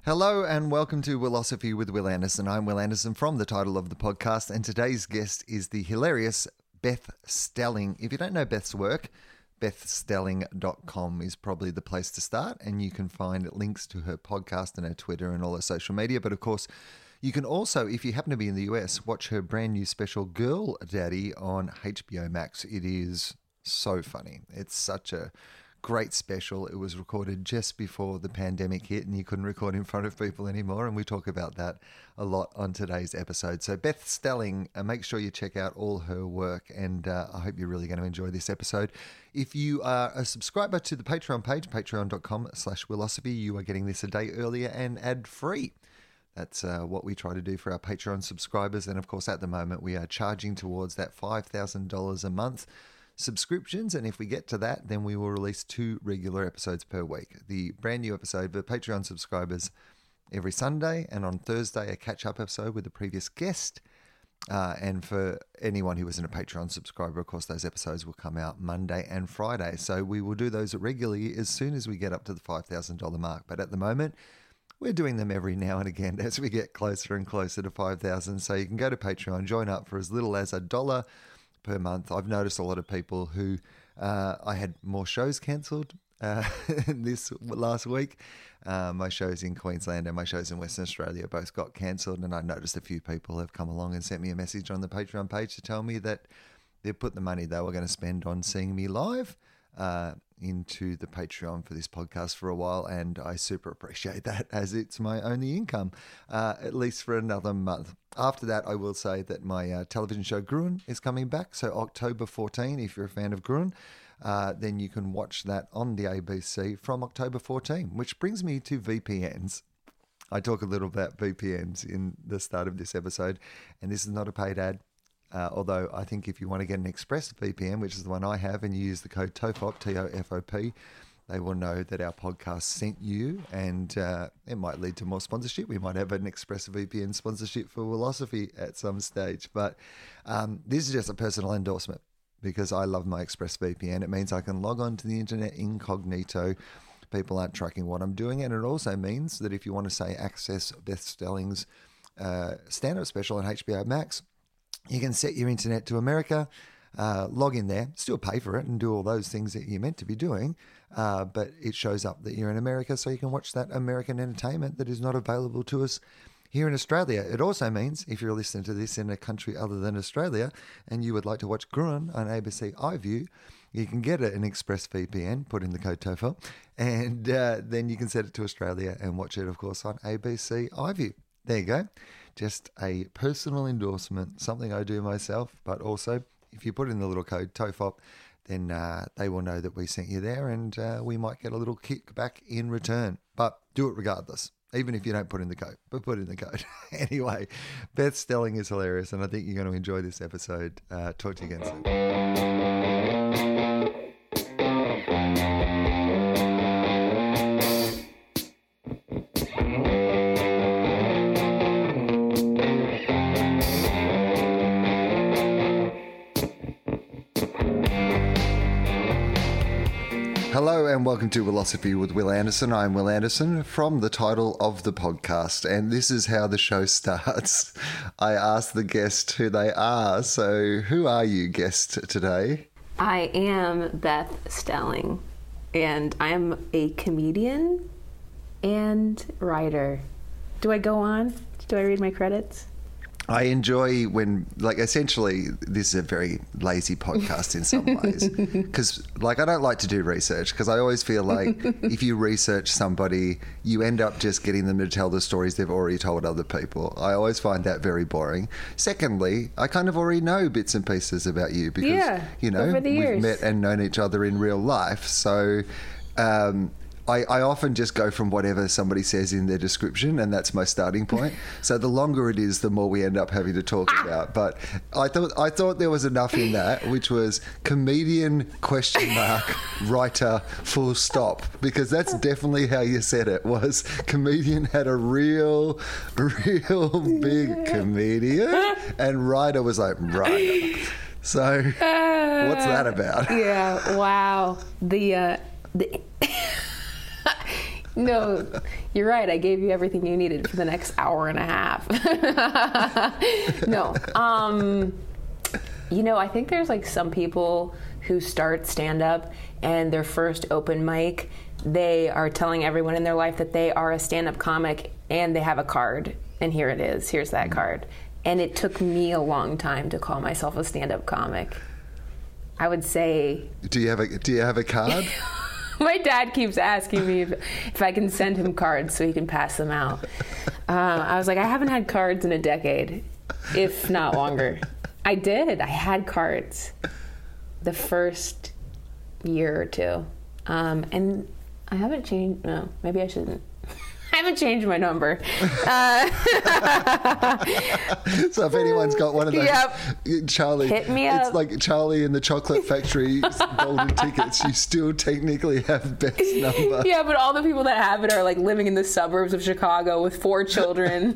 Hello and welcome to Willosophy with Will Anderson. I'm Will Anderson from the title of the podcast, and today's guest is the hilarious Beth Stelling. If you don't know Beth's work, bethstelling.com is probably the place to start, and you can find links to her podcast and her Twitter and all her social media. But of course, you can also, if you happen to be in the US, watch her brand new special Girl Daddy on HBO Max. It is so funny. It's such a great special. It was recorded just before the pandemic hit and you couldn't record in front of people anymore, and we talk about that a lot on today's episode. So Beth Stelling, make sure you check out all her work, and I hope you're really going to enjoy this episode. If you are a subscriber to the Patreon page, patreon.com/Willosophy, you are getting this a day earlier and ad-free. That's what we try to do for our Patreon subscribers, and of course at the moment we are charging towards that $5,000 a month subscriptions, and if we get to that, then we will release 2 regular episodes per week. The brand new episode for Patreon subscribers every Sunday, and on Thursday a catch-up episode with the previous guest. And for anyone who isn't a Patreon subscriber, of course, those episodes will come out Monday and Friday. So we will do those regularly as soon as we get up to the $5,000 mark. But at the moment, we're doing them every now and again as we get closer and closer to 5,000. So you can go to Patreon, join up for as little as $1 per month. I've noticed a lot of people who I had more shows cancelled this last week. My shows in Queensland and my shows in Western Australia both got cancelled, and I noticed a few people have come along and sent me a message on the Patreon page to tell me that they've put the money they were going to spend on seeing me live into the Patreon for this podcast for a while, and I super appreciate that, as it's my only income, at least for another month. After that, I will say that my television show Gruen is coming back, so October 14, if you're a fan of Gruen, then you can watch that on the ABC from October 14, which brings me to VPNs. I talk a little about VPNs in the start of this episode, and this is not a paid ad. Although I think if you want to get an Express VPN, which is the one I have, and you use the code TOFOP, TOFOP, they will know that our podcast sent you, and it might lead to more sponsorship. We might have an Express VPN sponsorship for Willosophy at some stage. But this is just a personal endorsement because I love my Express VPN. It means I can log on to the internet incognito. People aren't tracking what I'm doing. And it also means that if you want to, say, access Beth Stelling's stand-up special on HBO Max, you can set your internet to America, log in there, still pay for it and do all those things that you're meant to be doing, but it shows up that you're in America, so you can watch that American entertainment that is not available to us here in Australia. It also means if you're listening to this in a country other than Australia and you would like to watch Gruen on ABC iView, you can get an Express VPN, put in the code TOFO, and then you can set it to Australia and watch it, of course, on ABC iView. There you go. Just a personal endorsement, something I do myself, but also if you put in the little code TOFOP, then they will know that we sent you there, and we might get a little kickback in return. But do it regardless, even if you don't put in the code, but put in the code. Anyway, Beth Stelling is hilarious, and I think you're going to enjoy this episode. Talk to you again soon. Hello and welcome to Willosophy with Will Anderson. I'm Will Anderson from the title of the podcast, and this is how the show starts. I ask the guest who they are. So who are you, guest, today? I am Beth Stelling, and I'm a comedian and writer. Do I go on? Do I read my credits? I enjoy when, like, essentially this is a very lazy podcast in some ways because, like, I don't like to do research because I always feel like if you research somebody, you end up just getting them to tell the stories they've already told other people. I always find that very boring. Secondly, I kind of already know bits and pieces about you because, you know, we've met and known each other in real life. So, I often just go from whatever somebody says in their description, and that's my starting point. So the longer it is, the more we end up having to talk about. But I thought there was enough in that, which was comedian ? Writer full stop, because that's definitely how you said it. Was comedian had a real big comedian, and writer was like writer. So what's that about? Yeah. Wow. No, you're right. I gave you everything you needed for the next hour and a half. No. I think there's like some people who start stand-up and their first open mic, they are telling everyone in their life that they are a stand-up comic and they have a card. And here it is. Here's that card. And it took me a long time to call myself a stand-up comic. I would say... Do you have a card? My dad keeps asking me if I can send him cards so he can pass them out. I was like, I haven't had cards in a decade, if not longer. I did. I had cards the first year or two. And I haven't changed. No, maybe I shouldn't. I haven't changed my number. So if anyone's got one of those, yep. Charlie, hit me up. It's like Charlie in the Chocolate Factory golden tickets. You still technically have best number. Yeah, but all the people that have it are like living in the suburbs of Chicago with 4 children.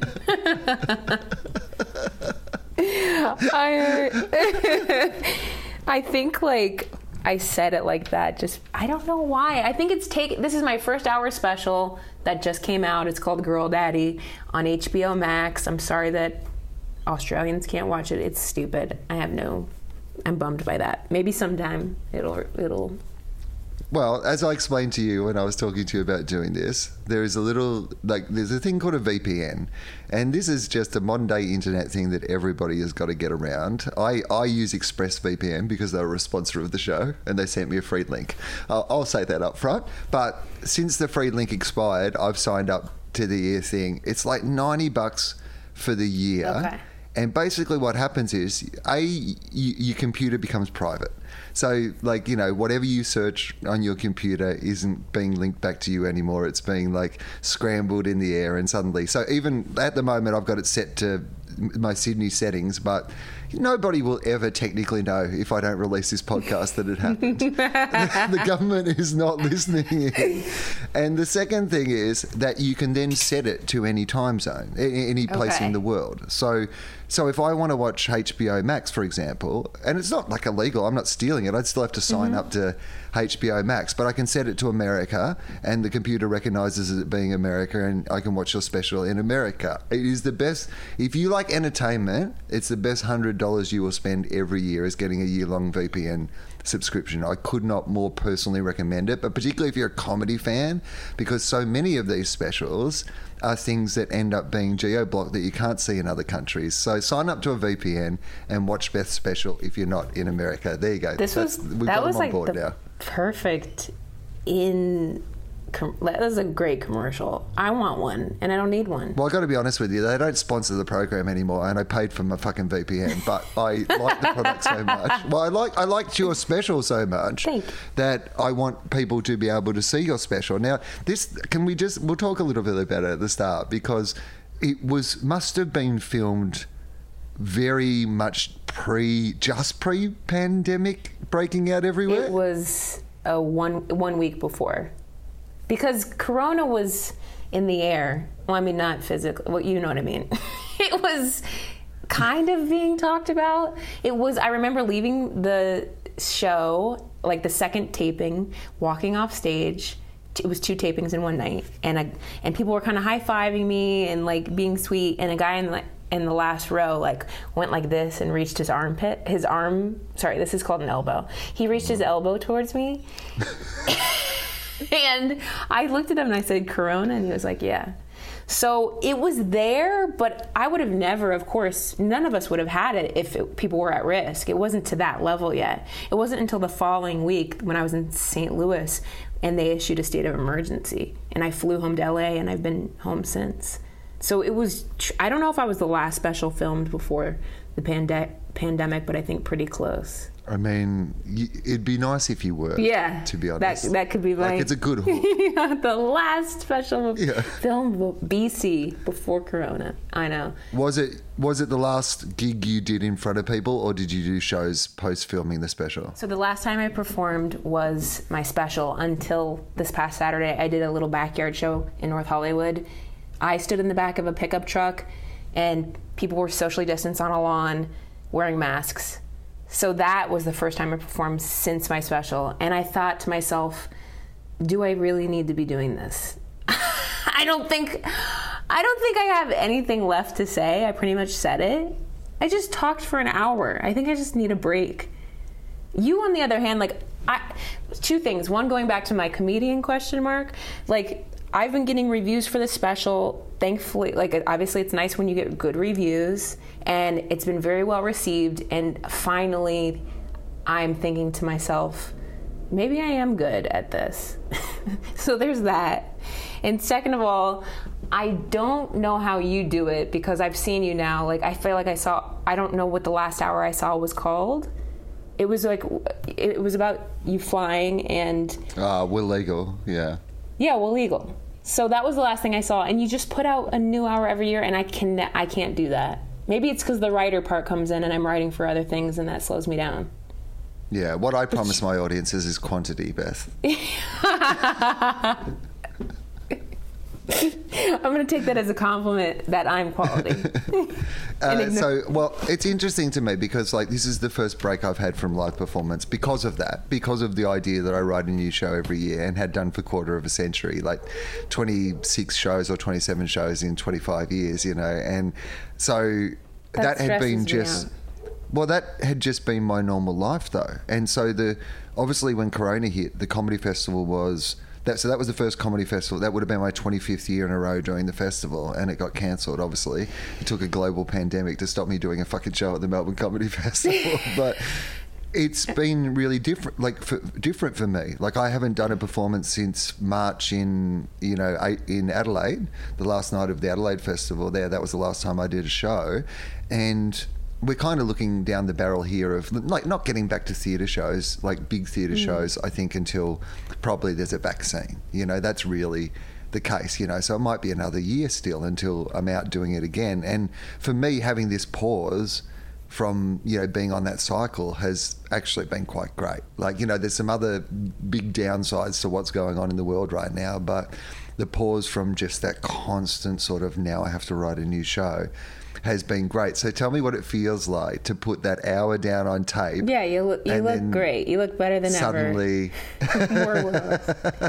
I think like I said it like that. Just I don't know why. I think this is my first hour special that just came out. It's called Girl Daddy on HBO Max. I'm sorry that Australians can't watch it. It's stupid. I'm bummed by that. Maybe sometime it'll. Well, as I explained to you when I was talking to you about doing this, there's a thing called a VPN. And this is just a modern day internet thing that everybody has got to get around. I use ExpressVPN because they're a sponsor of the show and they sent me a free link. I'll say that up front. But since the free link expired, I've signed up to the year thing. It's like $90 for the year. Okay. And basically what happens is, your computer becomes private. So, whatever you search on your computer isn't being linked back to you anymore. It's being, scrambled in the air and suddenly... So even at the moment, I've got it set to my Sydney settings, but nobody will ever technically know if I don't release this podcast that it happened. The government is not listening in. And the second thing is that you can then set it to any time zone, any place in the world. So if I want to watch HBO Max, for example, and it's not illegal, I'm not stealing it, I'd still have to sign up to HBO Max, but I can set it to America and the computer recognizes it being America and I can watch your special in America. It is the best. If you like entertainment, it's the best $100 you will spend every year is getting a year-long VPN subscription. I could not more personally recommend it, but particularly if you're a comedy fan, because so many of these specials are things that end up being geo-blocked that you can't see in other countries. So sign up to a VPN and watch Beth's special if you're not in America. There you go. We've got them on board now. Perfect that was a great commercial. I want one, and I don't need one. Well, I got to be honest with you, they don't sponsor the program anymore, and I paid for my fucking VPN, but I like the product so much. Well, I liked your special so much that I want people to be able to see your special. Now, we'll talk a little bit about it at the start, because it must have been filmed very much pre-pandemic breaking out everywhere. It was one week before. Because Corona was in the air. Well, I mean, not physically. Well, you know what I mean. It was kind of being talked about. I remember leaving the show, the second taping, walking off stage. It was 2 tapings in one night. And people were kind of high-fiving me and, being sweet. And a guy in the last row, went like this and reached his armpit. Sorry, this is called an elbow. He reached his elbow towards me. And I looked at him and I said, Corona? And he was like, yeah. So it was there, but I would have never, of course, none of us would have had it if people were at risk. It wasn't to that level yet. It wasn't until the following week when I was in St. Louis and they issued a state of emergency. And I flew home to LA and I've been home since. So it was, I don't know if I was the last special filmed before the pandemic, but I think pretty close. I mean, it'd be nice if you were. Yeah, to be honest. That could be it's a good hook. The last special film BC before Corona. I know. Was it the last gig you did in front of people, or did you do shows post filming the special? So the last time I performed was my special until this past Saturday. I did a little backyard show in North Hollywood. I stood in the back of a pickup truck, and people were socially distanced on a lawn, wearing masks. So that was the first time I performed since my special. And I thought to myself, do I really need to be doing this? I don't think I have anything left to say. I pretty much said it. I just talked for an hour. I think I just need a break. You, on the other hand, like, two things. One, going back to my comedian question mark, like, I've been getting reviews for the special. Thankfully, like, obviously it's nice when you get good reviews, and it's been very well received. And finally, I'm thinking to myself, maybe I am good at this. So there's that. And second of all, I don't know how you do it, because I've seen you now. Like, I feel like I don't know what the last hour I saw was called. It was about you flying and... Will Legal, yeah. Yeah, Will Legal. So that was the last thing I saw. And you just put out a new hour every year, and I can't do that. Maybe it's because the writer part comes in and I'm writing for other things, and that slows me down. Yeah, what I promise my audiences is quantity, Beth. I'm going to take that as a compliment that I'm quality. It's interesting to me because, like, this is the first break I've had from live performance because of that, because of the idea that I write a new show every year and had done for a quarter of a century, like 26 shows or 27 shows in 25 years, you know. And so that had been just... Well, that had just been my normal life, though. And so obviously when Corona hit, the comedy festival was... So that was the first comedy festival. That would have been my 25th year in a row doing the festival, and it got cancelled, obviously. It took a global pandemic to stop me doing a fucking show at the Melbourne Comedy Festival. But it's been really different, different for me. Like, I haven't done a performance since March in Adelaide, the last night of the Adelaide Festival there. That was the last time I did a show. And... we're kind of looking down the barrel here of, like, not getting back to theatre shows, like big theatre shows, I think, until probably there's a vaccine. You know, that's really the case, you know. So it might be another year still until I'm out doing it again. And for me, having this pause from, you know, being on that cycle has actually been quite great. Like, you know, there's some other big downsides to what's going on in the world right now, but the pause from just that constant sort of, now I have to write a new show, has been great. So tell me what it feels like to put that hour down on tape. Yeah, you look great. You look better than suddenly, ever.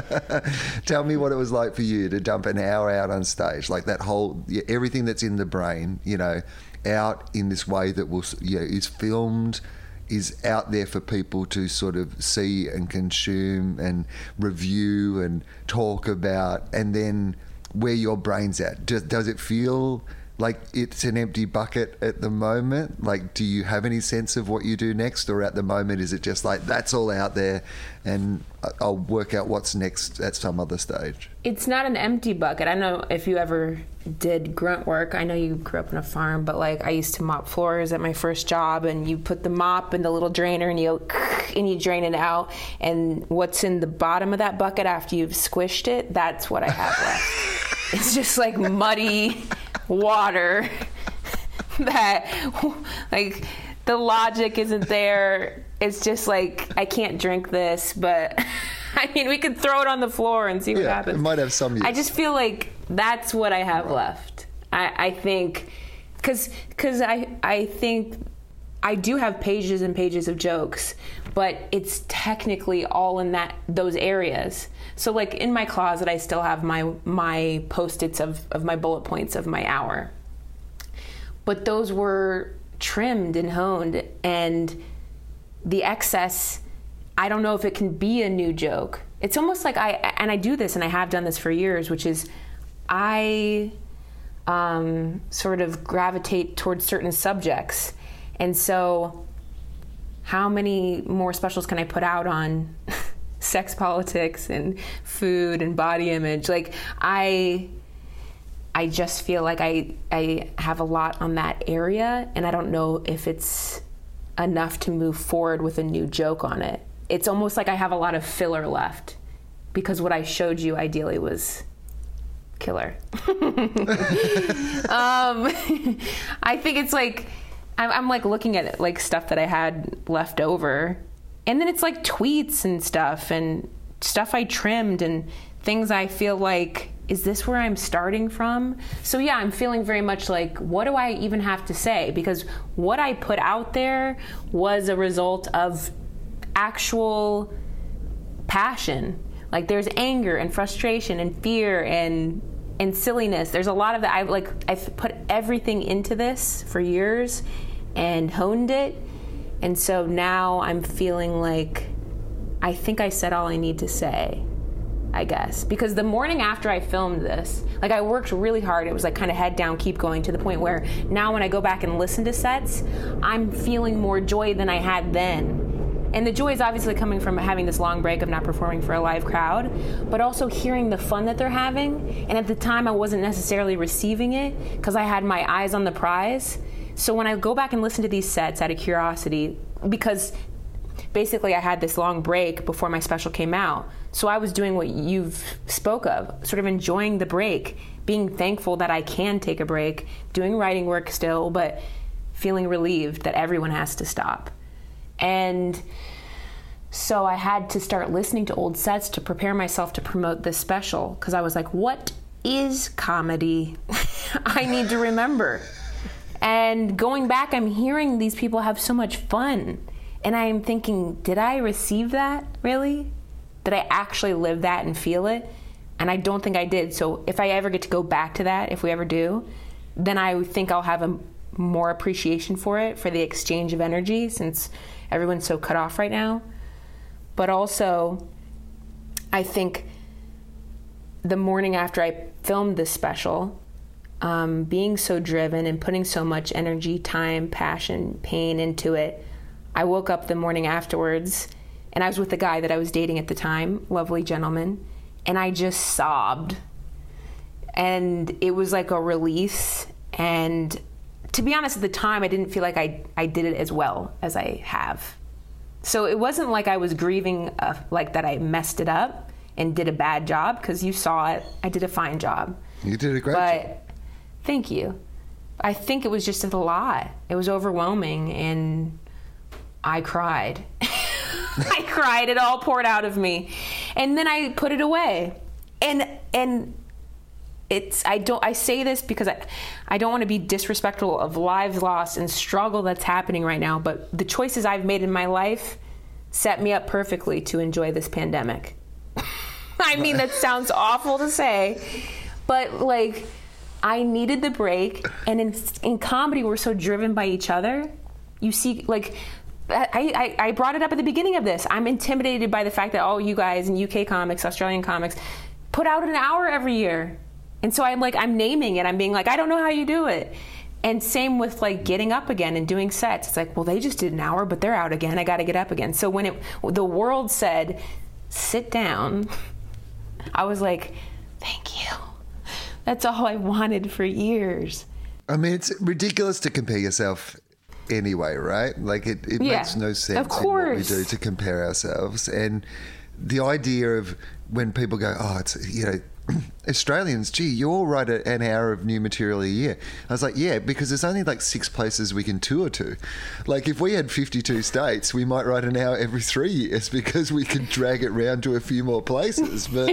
Tell me what it was like for you to dump an hour out on stage, like that whole, everything that's in the brain, you know, out in this way that will, you know, is filmed, is out there for people to sort of see and consume and review and talk about, and then where your brain's at. Does it feel like it's an empty bucket at the moment? Like, do you have any sense of what you do next, or at the moment is it just like, that's all out there and I'll work out what's next at some other stage? It's not an empty bucket. I don't know if you ever did grunt work. I know you grew up on a farm, but like, I used to mop floors at my first job, and you put the mop in the little drainer and you drain it out, and what's in the bottom of that bucket after you've squished it, that's what I have left. It's just like muddy water that, like, the logic isn't there. It's just like, I can't drink this, but I mean, we could throw it on the floor and see what happens. It might have some use. I just feel like that's what I have left. I think, because I think I do have pages and pages of jokes, but it's technically all in those areas. So, like, in my closet, I still have my Post-its of my bullet points of my hour. But those were trimmed and honed, and the excess, I don't know if it can be a new joke. It's almost like I do this, and I have done this for years, which is I sort of gravitate towards certain subjects. And so how many more specials can I put out on sex, politics, and food and body image? Like, I just feel like I have a lot on that area, and I don't know if it's enough to move forward with a new joke on it. It's almost like I have a lot of filler left, because what I showed you ideally was killer. I think it's like, I'm like looking at it, like stuff that I had left over, and then it's like tweets and stuff I trimmed and things I feel like, is this where I'm starting from? So yeah, I'm feeling very much like, what do I even have to say? Because what I put out there was a result of actual passion. Like, there's anger and frustration and fear and and silliness. There's a lot of that. I've put everything into this for years and honed it. And so now I'm feeling like I think I said all I need to say, I guess. Because the morning after I filmed this, like, I worked really hard. It was like kind of head down, keep going, to the point where now when I go back and listen to sets, I'm feeling more joy than I had then. And the joy is obviously coming from having this long break of not performing for a live crowd, but also hearing the fun that they're having. And at the time, I wasn't necessarily receiving it because I had my eyes on the prize. So when I go back and listen to these sets out of curiosity, because basically I had this long break before my special came out, so I was doing what you've spoke of, sort of enjoying the break, being thankful that I can take a break, doing writing work still, but feeling relieved that everyone has to stop. And so I had to start listening to old sets to prepare myself to promote this special, because I was like, what is comedy? I need to remember. And going back, I'm hearing these people have so much fun. And I'm thinking, did I receive that, really? Did I actually live that and feel it? And I don't think I did. So if I ever get to go back to that, if we ever do, then I think I'll have a more appreciation for it, for the exchange of energy, since everyone's so cut off right now. But also, I think the morning after I filmed this special, being so driven and putting so much energy, time, passion, pain into it, I woke up the morning afterwards, and I was with the guy that I was dating at the time, lovely gentleman, and I just sobbed. And it was like a release. And to be honest, at the time, I didn't feel like I did it as well as I have. So it wasn't like I was grieving like that I messed it up and did a bad job, because you saw it. I did a fine job. You did a great job. Thank you. I think it was just a lot. It was overwhelming, and I cried. I cried. It all poured out of me. And then I put it away. And I say this because I don't want to be disrespectful of lives lost and struggle that's happening right now, but the choices I've made in my life set me up perfectly to enjoy this pandemic. I mean, that sounds awful to say, but like, I needed the break, and in comedy, we're so driven by each other. You see, like, I brought it up at the beginning of this. I'm intimidated by the fact that all you guys in UK comics, Australian comics, put out an hour every year. And so I'm naming it. I'm being like, I don't know how you do it. And same with like getting up again and doing sets. It's like, well, they just did an hour, but they're out again. I got to get up again. So when the world said, sit down, I was like, thank you. That's all I wanted for years. I mean, it's ridiculous to compare yourself anyway, right? Like it makes no sense in what we do to compare ourselves. And the idea of when people go, oh, it's, Australians, gee, you all write an hour of new material a year. I was like, yeah, because there's only like 6 places we can tour to. Like if we had 52 states, we might write an hour every 3 years because we could drag it round to a few more places. But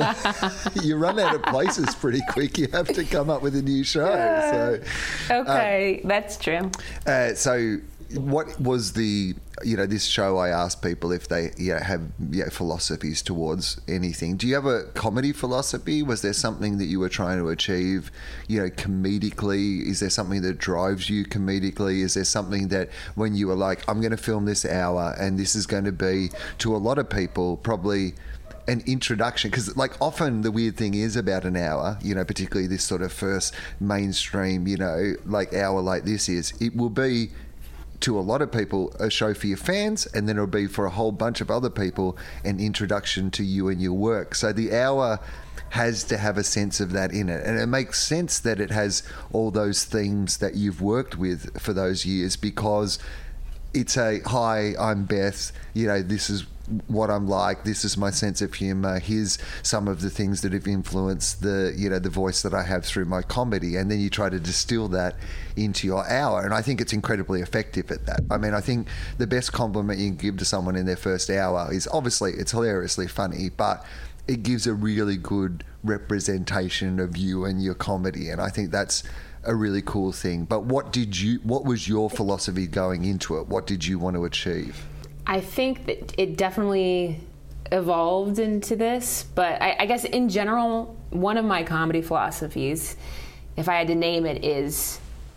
you run out of places pretty quick. You have to come up with a new show. So that's true. So what was this show, I asked people if they have philosophies towards anything. Do you have a comedy philosophy? Was there something that you were trying to achieve, comedically? Is there something that drives you comedically? Is there something that when you were like, I'm going to film this hour and this is going to be, to a lot of people, probably an introduction? Because like often the weird thing is about an hour, particularly this sort of first mainstream, like hour like this is, it will be, to a lot of people, a show for your fans, and then it'll be for a whole bunch of other people an introduction to you and your work. So the hour has to have a sense of that in it. And it makes sense that it has all those themes that you've worked with for those years, because it's hi, I'm Beth, this is what I'm like, this is my sense of humor, here's some of the things that have influenced the voice that I have through my comedy, and then you try to distill that into your hour. And I think it's incredibly effective at that. I mean, I think the best compliment you can give to someone in their first hour is, obviously it's hilariously funny, but it gives a really good representation of you and your comedy, and I think that's a really cool thing. But what was your philosophy going into it? What did you want to achieve? I think that it definitely evolved into this, but I guess in general, one of my comedy philosophies, if I had to name it, is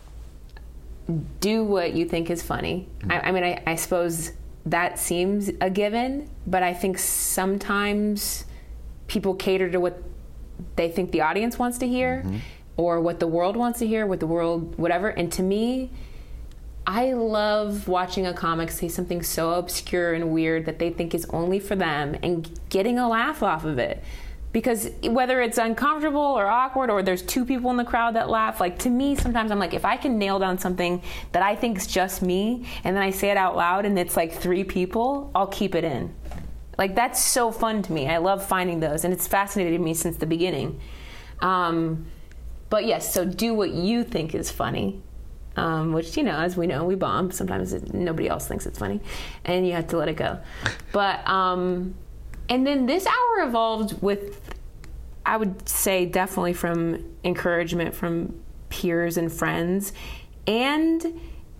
do what you think is funny. I mean, I suppose that seems a given, but I think sometimes people cater to what they think the audience wants to hear, or what the world wants to hear, what the world, whatever. And to me, I love watching a comic say something so obscure and weird that they think is only for them and getting a laugh off of it. Because whether it's uncomfortable or awkward, or there's two people in the crowd that laugh, like, to me, sometimes I'm like, if I can nail down something that I think is just me, and then I say it out loud and it's like 3 people, I'll keep it in. Like, that's so fun to me. I love finding those, and it's fascinated me since the beginning. But yes, so do what you think is funny, which, you know, as we know, we bomb. Sometimes nobody else thinks it's funny, and you have to let it go. But, and then this hour evolved with, I would say, definitely from encouragement from peers and friends. And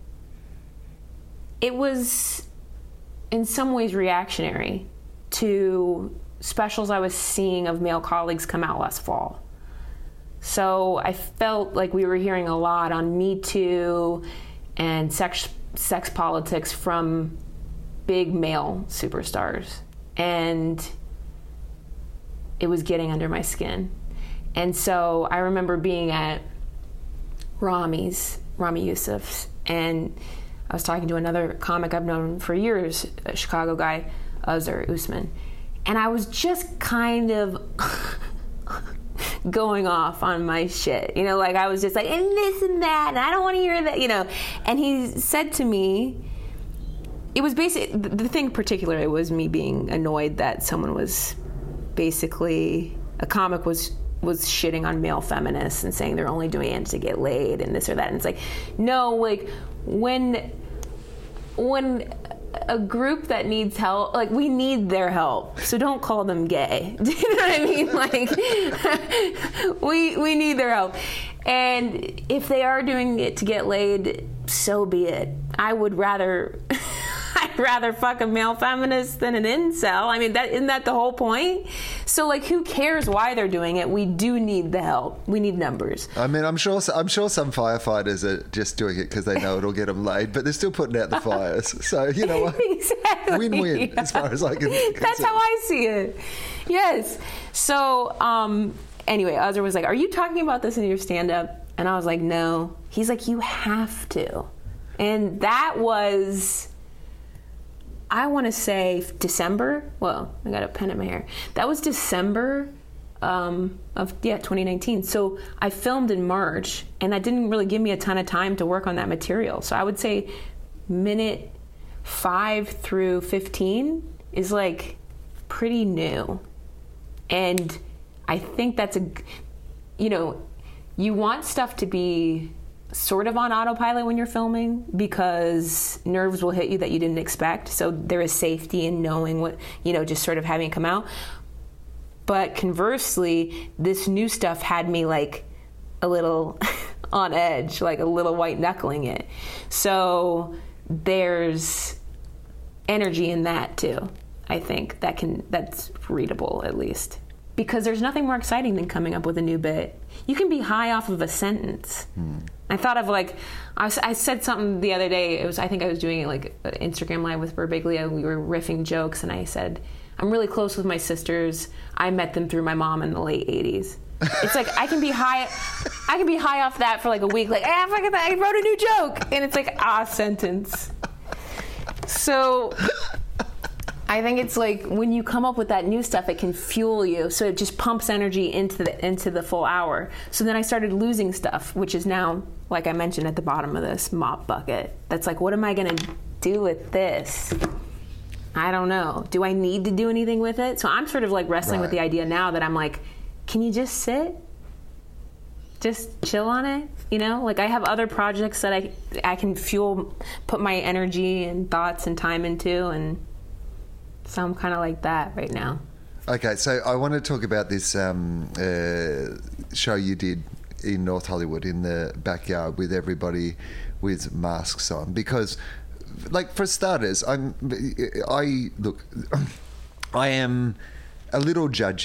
it was in some ways reactionary to specials I was seeing of male colleagues come out last fall. So I felt like we were hearing a lot on Me Too and sex politics from big male superstars. And it was getting under my skin. And so I remember being at Rami Youssef's, and I was talking to another comic I've known for years, a Chicago guy, Azhar Usman. And I was just kind of going off on my shit. You know, like, I was just like, and this and that, and I don't want to hear that, you know. And he said to me, it was basically, the thing particularly was me being annoyed that someone was basically, a comic was shitting on male feminists and saying they're only doing it to get laid and this or that. And it's like, no, like, when a group that needs help, like, we need their help, so don't call them gay. Do you know what I mean? Like, we need their help. And if they are doing it to get laid, so be it. I'd rather fuck a male feminist than an incel. I mean, isn't that the whole point? So, like, who cares why they're doing it? We do need the help. We need numbers. I mean, I'm sure some firefighters are just doing it because they know it'll get them laid, but they're still putting out the fires. So, you know what? Exactly. Win-win, as far as I can. That's how I see it. Yes. So, anyway, Azhar was like, "Are you talking about this in your stand-up?" And I was like, "No." He's like, "You have to." And that was, I want to say, December. Well, I got a pen in my hair. That was December of 2019. So I filmed in March, and that didn't really give me a ton of time to work on that material. So I would say minute 5 through 15 is like pretty new. And I think that's you want stuff to be sort of on autopilot when you're filming, because nerves will hit you that you didn't expect. So there is safety in knowing what, just sort of having it come out. But conversely, this new stuff had me like a little on edge, like a little white knuckling it. So there's energy in that too. I think that's readable, at least. Because there's nothing more exciting than coming up with a new bit. You can be high off of a sentence. I thought of, like, I said something the other day. I think I was doing it like an Instagram Live with Birbiglia. We were riffing jokes, and I said, I'm really close with my sisters. I met them through my mom in the late 80s. It's like, I can be high off that for like a week. Like, I wrote a new joke. And it's like, sentence. So I think it's like when you come up with that new stuff, it can fuel you. So it just pumps energy into the full hour. So then I started losing stuff, which is now, like I mentioned, at the bottom of this mop bucket. That's like, what am I going to do with this? I don't know. Do I need to do anything with it? So I'm sort of like wrestling with the idea now that I'm like, can you just sit? Just chill on it? Like, I have other projects that I can put my energy and thoughts and time into, and so I'm kind of like that right now. Okay, so I want to talk about this show you did in North Hollywood in the backyard with everybody with masks on, because, like, for starters, I am a little judgy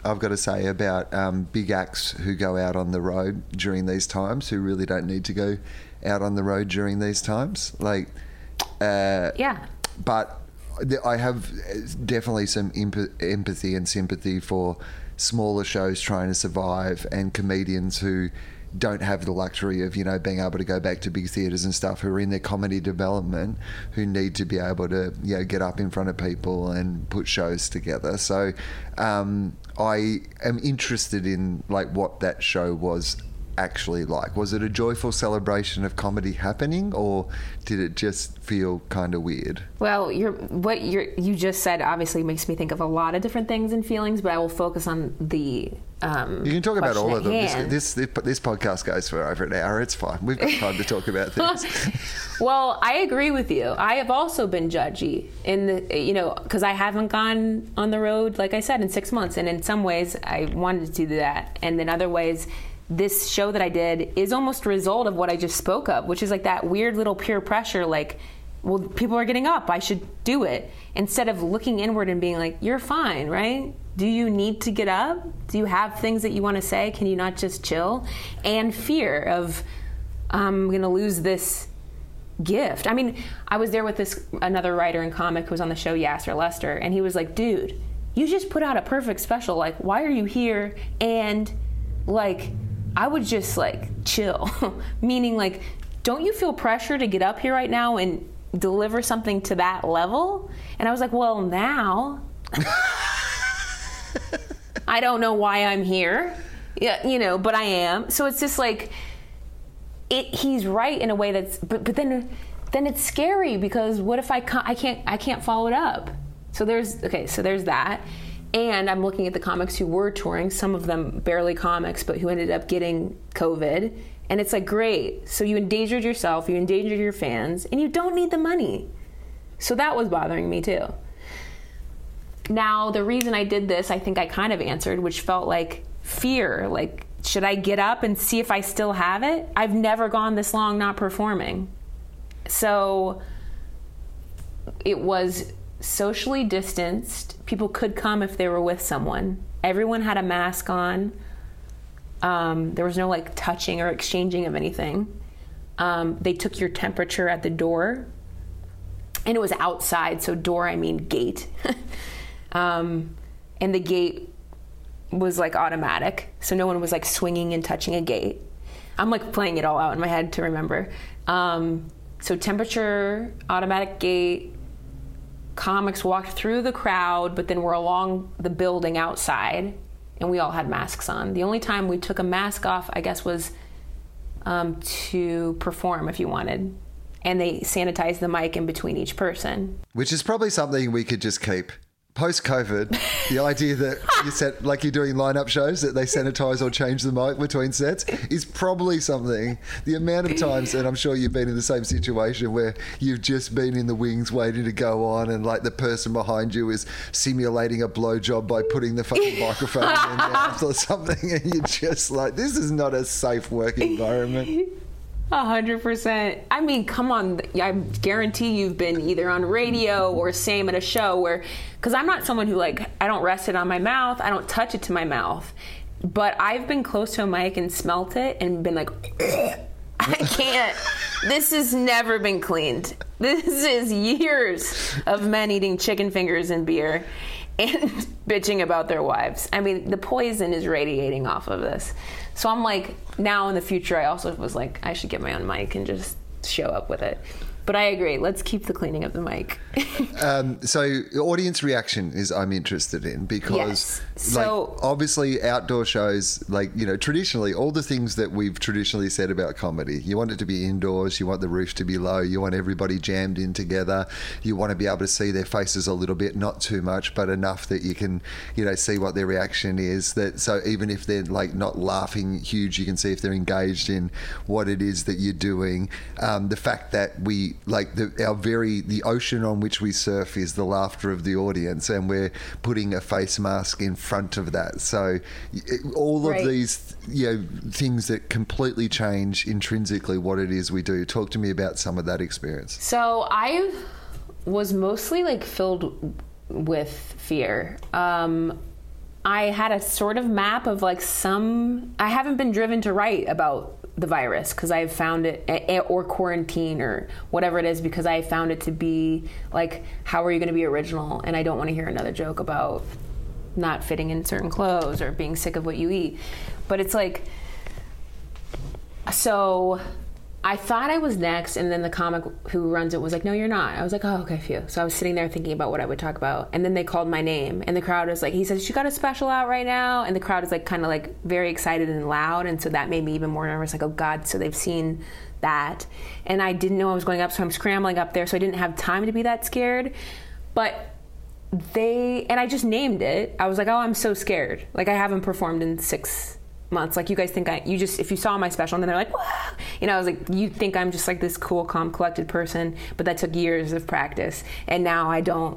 I've got to say about big acts who go out on the road during these times, who really don't need to go out on the road during these times. Like, yeah. But I have definitely some empathy and sympathy for smaller shows trying to survive, and comedians who don't have the luxury of, you know, being able to go back to big theatres and stuff, who are in their comedy development, who need to be able to, you know, get up in front of people and put shows together. So I am interested in, like, what that show was actually like. Was it a joyful celebration of comedy happening, or did it just feel kind of weird? Well, what you just said obviously makes me think of a lot of different things and feelings, but I will focus on the you can talk about all of them. This podcast goes for over an hour. It's fine. We've got time to talk about things. Well, I agree with you. I have also been judgy in the, you know, because I haven't gone on the road, like I said, in 6 months, and in some ways I wanted to do that, and in other ways this show that I did is almost a result of what I just spoke of, which is like that weird little peer pressure, like, well, people are getting up, I should do it. Instead of looking inward and being like, you're fine, right? Do you need to get up? Do you have things that you want to say? Can you not just chill? And fear of, I'm going to lose this gift. I mean, I was there with another writer and comic who was on the show, Yasser Lester, and he was like, dude, you just put out a perfect special. Like, why are you here? And, like, I would just, like, chill. Meaning, like, don't you feel pressure to get up here right now and deliver something to that level? And I was like, well, now I don't know why I'm here. Yeah, you know, but I am. So it's just like, he's right in a way that's, but then it's scary, because what if I can't follow it up? So there's that. And I'm looking at the comics who were touring, some of them barely comics, but who ended up getting COVID. And it's like, great. So you endangered yourself, you endangered your fans, and you don't need the money. So that was bothering me too. Now, the reason I did this, I think I kind of answered, which felt like fear. Like, should I get up and see if I still have it? I've never gone this long not performing. So it was socially distanced. People could come if they were with someone. Everyone had a mask on. There was no, like, touching or exchanging of anything. They took your temperature at the door, and it was outside. So door, I mean gate. And the gate was, like, automatic. So no one was, like, swinging and touching a gate. I'm, like, playing it all out in my head to remember. So temperature, automatic gate. Comics walked through the crowd, but then we're along the building outside, and we all had masks on. The only time we took a mask off, I guess, was to perform if you wanted. And they sanitized the mic in between each person. Which is probably something we could just keep. Post-COVID, the idea that you said, like you're doing lineup shows, that they sanitize or change the mic between sets is probably something. The amount of times, and I'm sure you've been in the same situation where you've just been in the wings waiting to go on, and, like, the person behind you is simulating a blowjob by putting the fucking microphone in their mouth or something, and you're just like, this is not a safe work environment. 100%. I mean, come on. I guarantee you've been either on radio or same at a show where, because I'm not someone who, like, I don't rest it on my mouth. I don't touch it to my mouth. But I've been close to a mic and smelt it and been like, I can't. This has never been cleaned. This is years of men eating chicken fingers and beer and bitching about their wives. I mean, the poison is radiating off of this. So I'm like, now in the future, I also was like, I should get my own mic and just show up with it. But I agree. Let's keep the cleaning of the mic. So audience reaction is I'm interested in, because like, obviously outdoor shows, like, you know, traditionally all the things that we've traditionally said about comedy, you want it to be indoors, you want the roof to be low, you want everybody jammed in together, you want to be able to see their faces a little bit, not too much, but enough that you can, you know, see what their reaction is. That so even if they're, like, not laughing huge, you can see if they're engaged in what it is that you're doing. The fact that we, like, the ocean on which we surf is the laughter of the audience, and we're putting a face mask in front of that. So all of these, you know, things that completely change intrinsically what it is we do. Talk to me about some of that experience. So I was mostly, like, filled with fear. I had a sort of map of like I haven't been driven to write about the virus because I've found it, or quarantine or whatever it is, because I found it to be like, how are you going to be original? And I don't want to hear another joke about not fitting in certain clothes or being sick of what you eat. But it's like, so I thought I was next, and then the comic who runs it was like, no, you're not. I was like, oh, okay, phew. So I was sitting there thinking about what I would talk about, and then they called my name, and the crowd was like, he says, you got a special out right now? And the crowd is like kind of like very excited and loud, and so that made me even more nervous, like, oh God, so they've seen that. And I didn't know I was going up, so I'm scrambling up there, so I didn't have time to be that scared. But and I just named it. I was like, oh, I'm so scared. Like, I haven't performed in 6 months. Like, you guys think if you saw my special, and then they're like, whoa. You know, I was like, you think I'm just like this cool, calm, collected person, but that took years of practice. And now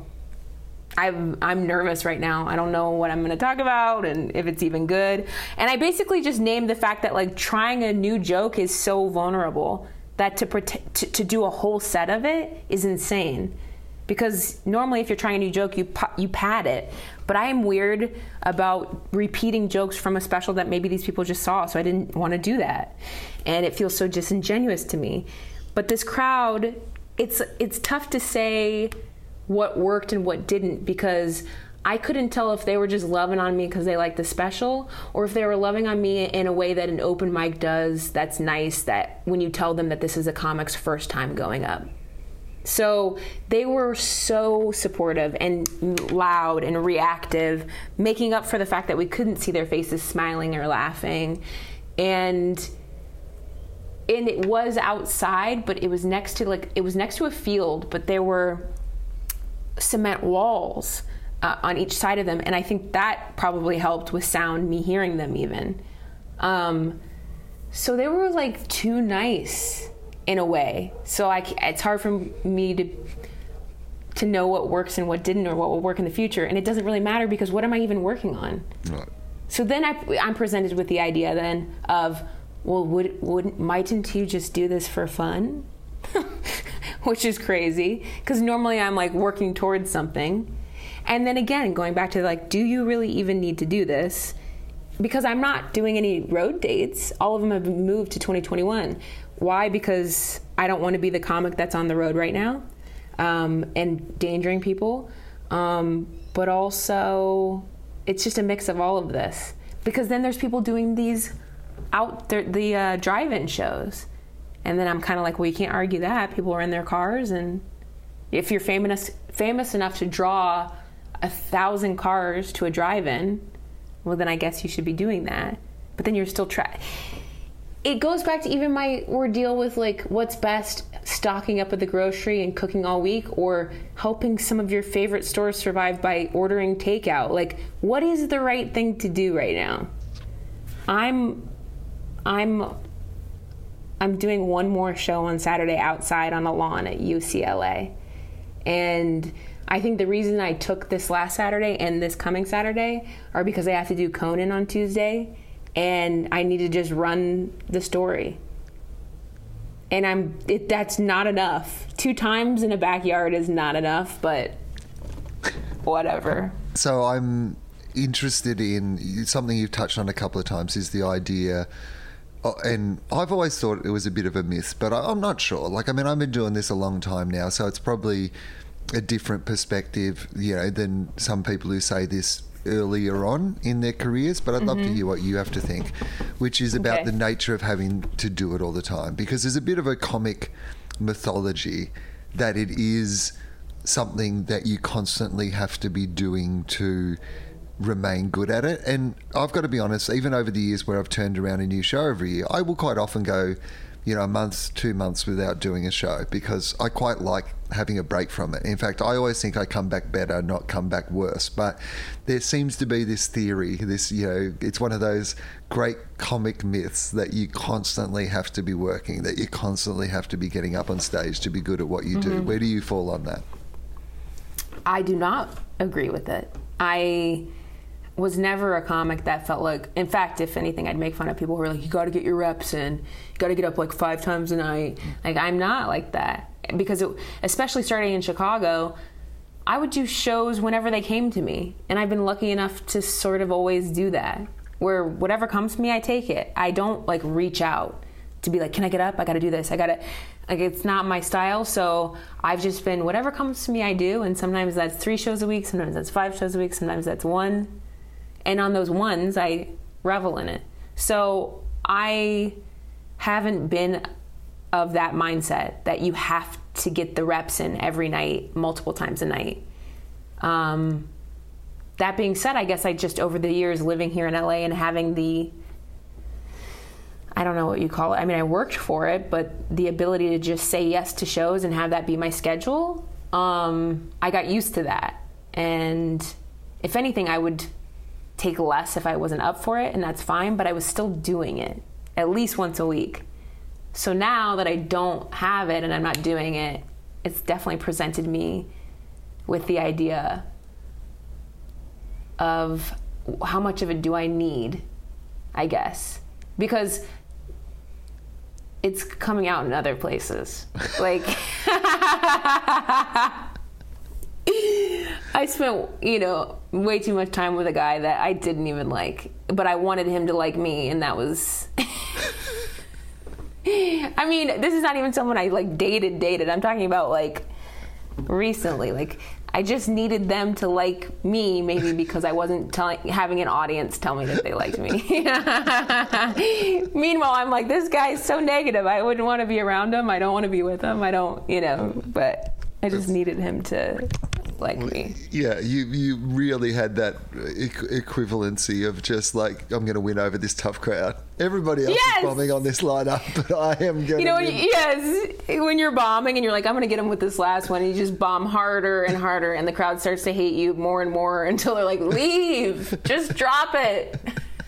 I'm nervous right now. I don't know what I'm going to talk about and if it's even good. And I basically just named the fact that like trying a new joke is so vulnerable that to do a whole set of it is insane. Because normally if you're trying a new joke, you pad it. But I am weird about repeating jokes from a special that maybe these people just saw, so I didn't want to do that. And it feels so disingenuous to me. But this crowd, it's tough to say what worked and what didn't, because I couldn't tell if they were just loving on me because they liked the special, or if they were loving on me in a way that an open mic does that's nice, that when you tell them that this is a comic's first time going up. So they were so supportive and loud and reactive, making up for the fact that we couldn't see their faces smiling or laughing. And it was outside, but it was next to a field, but there were cement walls on each side of them. And I think that probably helped with sound, me hearing them even. So they were like too nice in a way. So it's hard for me to know what works and what didn't, or what will work in the future. And it doesn't really matter, because what am I even working on? Right. So then I'm presented with the idea then of, well, mightn't you just do this for fun? Which is crazy, because normally I'm like working towards something. And then again, going back to like, do you really even need to do this? Because I'm not doing any road dates. All of them have moved to 2021. Why? Because I don't want to be the comic that's on the road right now, and endangering people. But also, it's just a mix of all of this. Because then there's people doing these the drive-in shows. And then I'm kind of like, well, you can't argue that. People are in their cars, and if you're famous enough to draw 1,000 cars to a drive-in, well, then I guess you should be doing that. But then you're still It goes back to even my ordeal with like, what's best, stocking up at the grocery and cooking all week, or helping some of your favorite stores survive by ordering takeout. Like, what is the right thing to do right now? I'm doing one more show on Saturday outside on a lawn at UCLA. And I think the reason I took this last Saturday and this coming Saturday are because I have to do Conan on Tuesday, and I need to just run the story. And that's not enough. 2 times in a backyard is not enough, but whatever. So I'm interested in something you've touched on a couple of times, is the idea, and I've always thought it was a bit of a myth, but I'm not sure. Like, I mean, I've been doing this a long time now, so it's probably a different perspective, than some people who say this earlier on in their careers, but I'd love to hear what you have to think, which is about the nature of having to do it all the time, because there's a bit of a comic mythology that it is something that you constantly have to be doing to remain good at it. And I've got to be honest, even over the years where I've turned around a new show every year, I will quite often go, a month, 2 months without doing a show, because I quite like having a break from it. In fact, I always think I come back better, not come back worse. But there seems to be this theory, it's one of those great comic myths that you constantly have to be working, that you constantly have to be getting up on stage to be good at what you do. Where do you fall on that? I do not agree with it. I was never a comic that felt like, in fact, if anything, I'd make fun of people who were like, you got to get your reps in, you got to get up like 5 times a night. Like, I'm not like that, because especially starting in Chicago, I would do shows whenever they came to me. And I've been lucky enough to sort of always do that, where whatever comes to me, I take it. I don't like reach out to be like, can I get up? I got to do this. It's not my style. So I've just been, whatever comes to me, I do. And sometimes that's 3 shows a week. Sometimes that's 5 shows a week. Sometimes that's 1. And on those ones, I revel in it. So I haven't been of that mindset that you have to get the reps in every night, multiple times a night. That being said, I guess I just, over the years living here in LA and having the, I don't know what you call it. I mean, I worked for it, but the ability to just say yes to shows and have that be my schedule, I got used to that. And if anything, I would take less if I wasn't up for it, and that's fine, but I was still doing it at least once a week. So now that I don't have it and I'm not doing it, it's definitely presented me with the idea of how much of it do I need, I guess. Because it's coming out in other places. Like, I spent, way too much time with a guy that I didn't even like, but I wanted him to like me, and that was... I mean, this is not even someone I like dated. I'm talking about like recently. Like, I just needed them to like me, maybe because I wasn't having an audience tell me that they liked me. Meanwhile, I'm like, this guy's so negative. I wouldn't want to be around him. I don't want to be with him. I don't, but I just needed him to like me. Yeah, you really had that equivalency of just like, I'm going to win over this tough crowd. Everybody else is bombing on this lineup, but I am going to win. Yes, when you're bombing and you're like, I'm going to get him with this last one, and you just bomb harder and harder, and the crowd starts to hate you more and more until they're like, leave, just drop it.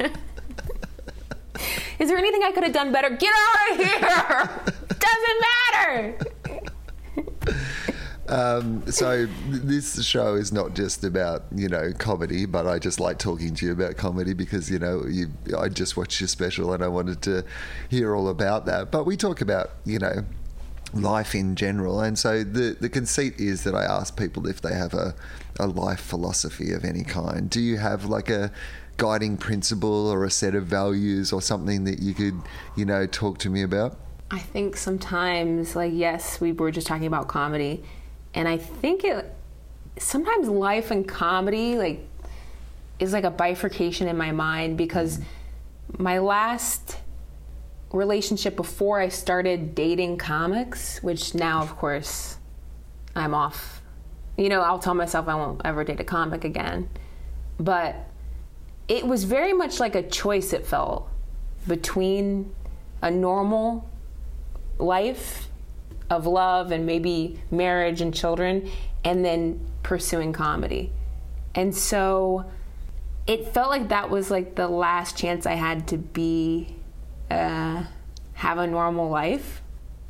Is there anything I could have done better? Get out of here! Doesn't matter! So this show is not just about, comedy, but I just like talking to you about comedy because, I just watched your special and I wanted to hear all about that. But we talk about, life in general. And so the conceit is that I ask people if they have a life philosophy of any kind. Do you have like a guiding principle or a set of values or something that you could, talk to me about? I think sometimes, yes, we were just talking about comedy. And I think sometimes life and comedy is like a bifurcation in my mind, because my last relationship before I started dating comics, which now of course I'm off, I'll tell myself I won't ever date a comic again, but it was very much like a choice, it felt, between a normal life of love and maybe marriage and children, and then pursuing comedy. And so it felt like that was like the last chance I had to have a normal life.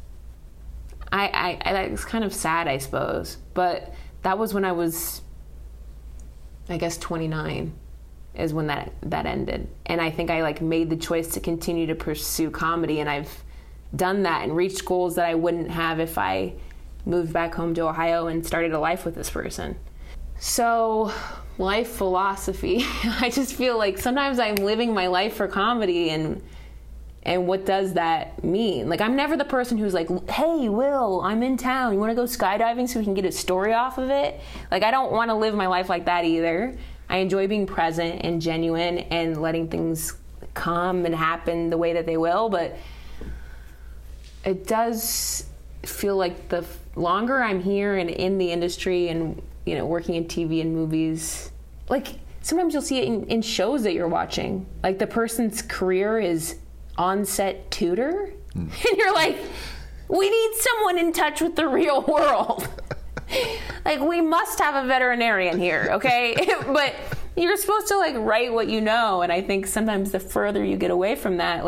I was kind of sad, I suppose, but that was when I was, I guess, 29 is when that ended. And I think I made the choice to continue to pursue comedy, and I've done that and reached goals that I wouldn't have if I moved back home to Ohio and started a life with this person. So, life philosophy. I just feel like sometimes I'm living my life for comedy, and what does that mean? I'm never the person who's like, hey, Will, I'm in town. You want to go skydiving so we can get a story off of it? I don't want to live my life like that either. I enjoy being present and genuine and letting things come and happen the way that they will, but it does feel like the longer I'm here and in the industry and, working in TV and movies, sometimes you'll see it in shows that you're watching. The person's career is on-set tutor. And you're like, we need someone in touch with the real world. We must have a veterinarian here, okay? But you're supposed to, write what you know. And I think sometimes the further you get away from that,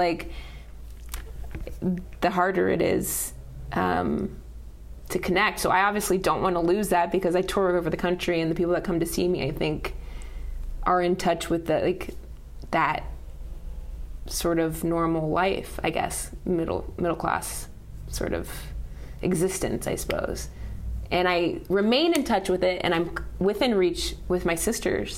the harder it is to connect. So I obviously don't want to lose that, because I tour over the country, and the people that come to see me, I think, are in touch with that sort of normal life, I guess, middle class sort of existence, I suppose. And I remain in touch with it, and I'm within reach with my sisters.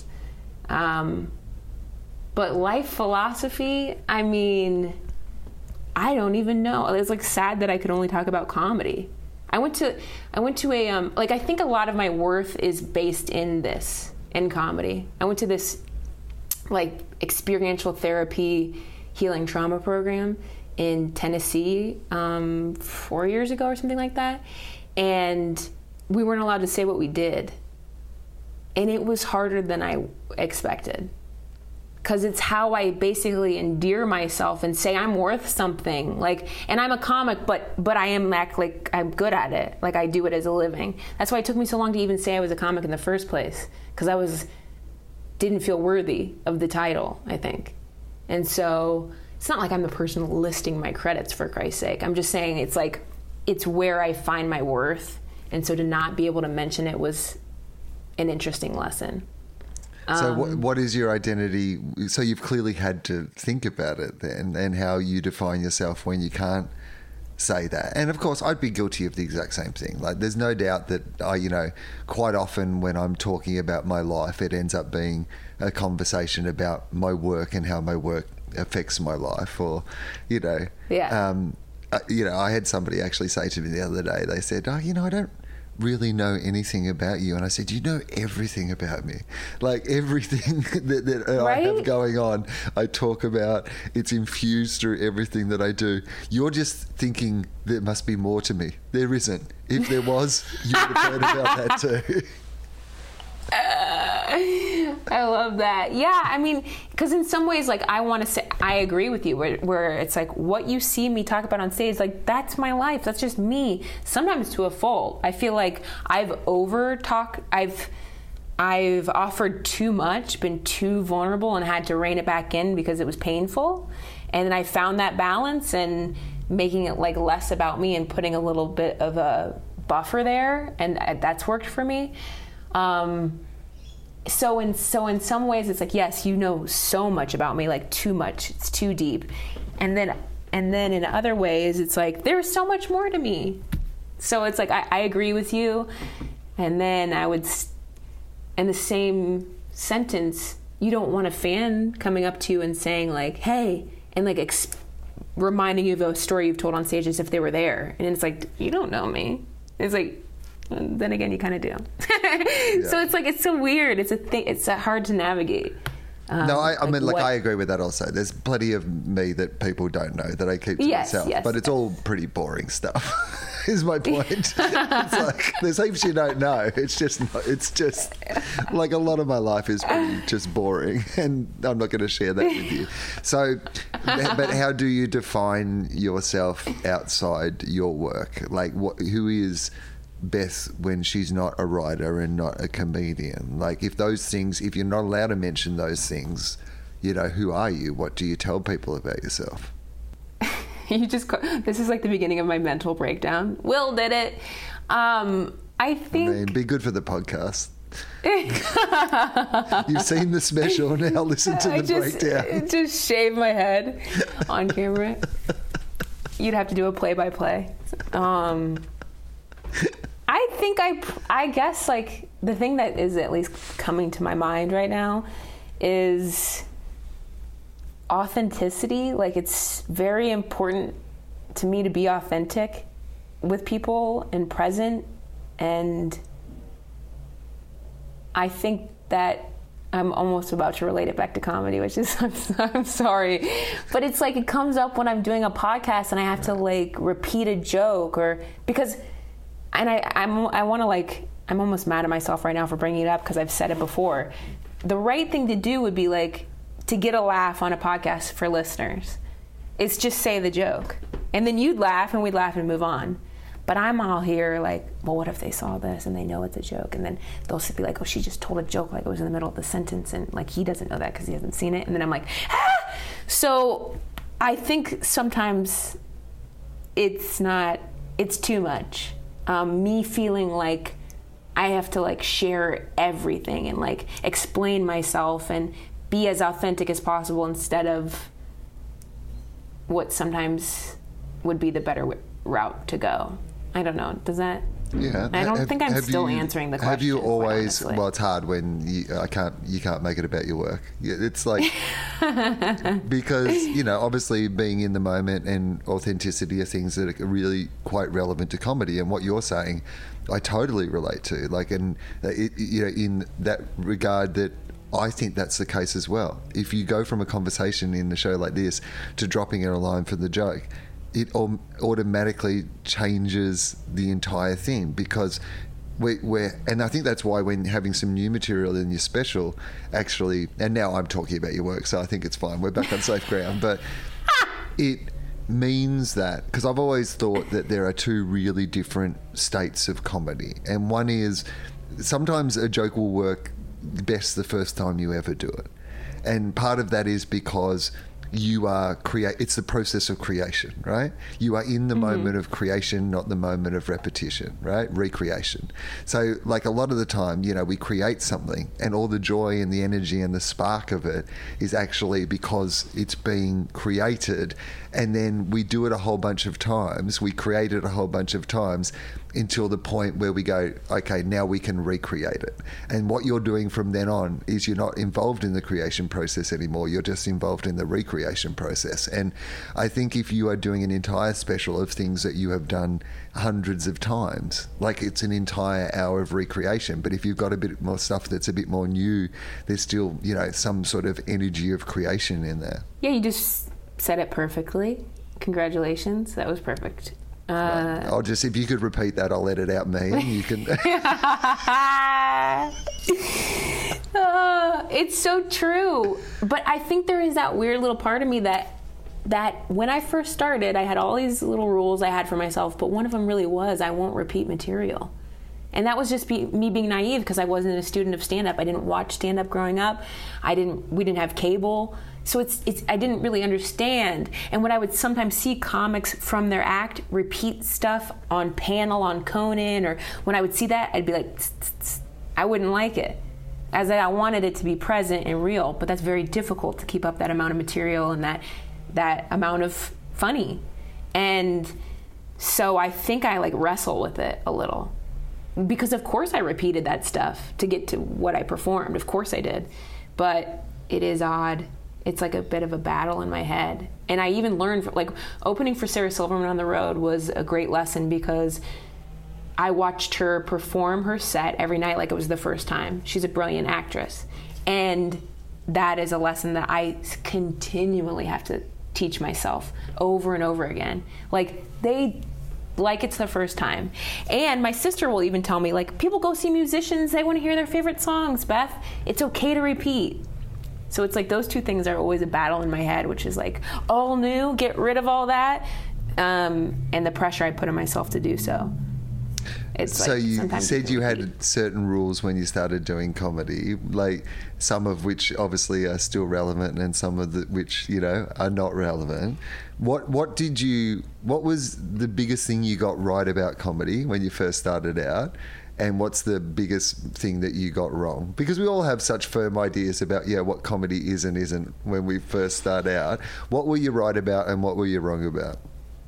But life philosophy, I mean, I don't even know. It's like sad that I could only talk about comedy. I went to a like, I think a lot of my worth is based in comedy. I went to this like experiential therapy healing trauma program in Tennessee 4 years ago or something like that, and we weren't allowed to say what we did, and it was harder than I expected, because it's how I basically endear myself and say I'm worth something. Like, and I'm a comic, but I am like I'm good at it. Like, I do it as a living. That's why it took me so long to even say I was a comic in the first place, because I didn't feel worthy of the title, I think. And so it's not like I'm the person listing my credits, for Christ's sake. I'm just saying it's like, it's where I find my worth. And so to not be able to mention it was an interesting lesson. So what is your identity? So you've clearly had to think about it then, and how you define yourself when you can't say that. And of course, I'd be guilty of the exact same thing. Like, there's no doubt that quite often when I'm talking about my life, it ends up being a conversation about my work and how my work affects my life, or, I had somebody actually say to me the other day, they said, I don't really know anything about you. And I said, you know everything about me. Like, everything that I have going on, I talk about. It's infused through everything that I do. You're just thinking there must be more to me. There isn't. If there was, you would have heard about that too. I love that. Yeah, I mean, because in some ways, like, I want to say, I agree with you, where it's like, what you see me talk about on stage, like, that's my life. That's just me. Sometimes to a fault. I feel like I've offered too much, been too vulnerable, and had to rein it back in because it was painful. And then I found that balance, and making it like less about me and putting a little bit of a buffer there, and that's worked for me. So in some ways it's like, yes, you know so much about me, like too much, it's too deep. And then in other ways it's like, there's so much more to me. So it's like, I agree with you. And then I would, in the same sentence, you don't want a fan coming up to you and saying like, hey, and like reminding you of a story you've told on stage as if they were there. And it's like, you don't know me. It's like, then again, you kind of do. Yeah. So it's like, it's so weird. It's a thing. It's hard to navigate. No, I agree with that also. There's plenty of me that people don't know that I keep to myself. Yes, but it's all pretty boring stuff, is my point. It's like, there's heaps you don't know. It's just like, a lot of my life is pretty just boring, and I'm not going to share that with you. So, but how do you define yourself outside your work? Like, who is Beth when she's not a writer and not a comedian? Like, if you're not allowed to mention those things, who are you? What do you tell people about yourself? This is like the beginning of my mental breakdown. Will did it. Be good for the podcast. You've seen the special, now listen to the breakdown. Just shave my head on camera. You'd have to do a play-by-play. I guess like the thing that is at least coming to my mind right now is authenticity. Like, it's very important to me to be authentic with people and present. And I think that I'm almost about to relate it back to comedy, which is, I'm sorry, but it's like, it comes up when I'm doing a podcast and I have to like repeat a joke, or because, and I want to like, I'm almost mad at myself right now for bringing it up because I've said it before. The right thing to do would be like to get a laugh on a podcast for listeners. It's just say the joke, and then you'd laugh and we'd laugh and move on. But I'm all here like, well, what if they saw this and they know it's a joke? And then they'll be like, oh, she just told a joke like it was in the middle of the sentence, and like he doesn't know that because he hasn't seen it. And then I'm like, ah! So I think sometimes it's too much. Me feeling like I have to like share everything and like explain myself and be as authentic as possible instead of what sometimes would be the better route to go. I don't know. Does that? Yeah, I don't think I'm still answering the question. Have you always? Quite well, it's hard when you can't make it about your work. It's like because obviously being in the moment and authenticity are things that are really quite relevant to comedy. And what you're saying, I totally relate to. Like, and in that regard, that I think that's the case as well. If you go from a conversation in a show like this to dropping in a line for the joke, it automatically changes the entire thing, because and I think that's why when having some new material in your special, actually, and now I'm talking about your work, so I think it's fine. We're back on safe ground, but it means that, because I've always thought that there are two really different states of comedy, and one is sometimes a joke will work best the first time you ever do it, and part of that is because you are it's the process of creation, right? You are in the moment of creation, not the moment of repetition, right? Recreation. So like a lot of the time, we create something and all the joy and the energy and the spark of it is actually because it's being created, and then we do it a whole bunch of times. We create it a whole bunch of times until the point where we go, okay, now we can recreate it. And what you're doing from then on is you're not involved in the creation process anymore. You're just involved in the recreation process. And I think if you are doing an entire special of things that you have done hundreds of times, like it's an entire hour of recreation. But if you've got a bit more stuff that's a bit more new, there's still, some sort of energy of creation in there. Yeah, you just said it perfectly. Congratulations. That was perfect. I'll just, if you could repeat that, I'll edit out me and you can. It's so true. But I think there is that weird little part of me that when I first started, I had all these little rules I had for myself, but one of them really was I won't repeat material. And that was just me being naive, because I wasn't a student of stand-up. I didn't watch stand-up growing up. We didn't have cable. So I didn't really understand. And when I would sometimes see comics from their act repeat stuff on panel on Conan, or when I would see that, I'd be like, tss, tss, tss. I wouldn't like it. As I wanted it to be present and real, but that's very difficult to keep up that amount of material and that amount of funny. And so I think I wrestle with it a little. Because of course I repeated that stuff to get to what I performed. Of course I did. But it is odd. It's like a bit of a battle in my head. And I even learned, opening for Sarah Silverman on the road was a great lesson, because I watched her perform her set every night like it was the first time. She's a brilliant actress. And that is a lesson that I continually have to teach myself over and over again. Like it's the first time. And my sister will even tell me, people go see musicians, they want to hear their favorite songs, Beth. It's okay to repeat. So it's those two things are always a battle in my head, which is all new, get rid of all that, and the pressure I put on myself to do so. So you said you had certain rules when you started doing comedy, some of which obviously are still relevant and some of which, are not relevant. What was the biggest thing you got right about comedy when you first started out? And what's the biggest thing that you got wrong? Because we all have such firm ideas about, what comedy is and isn't when we first start out. What were you right about and what were you wrong about?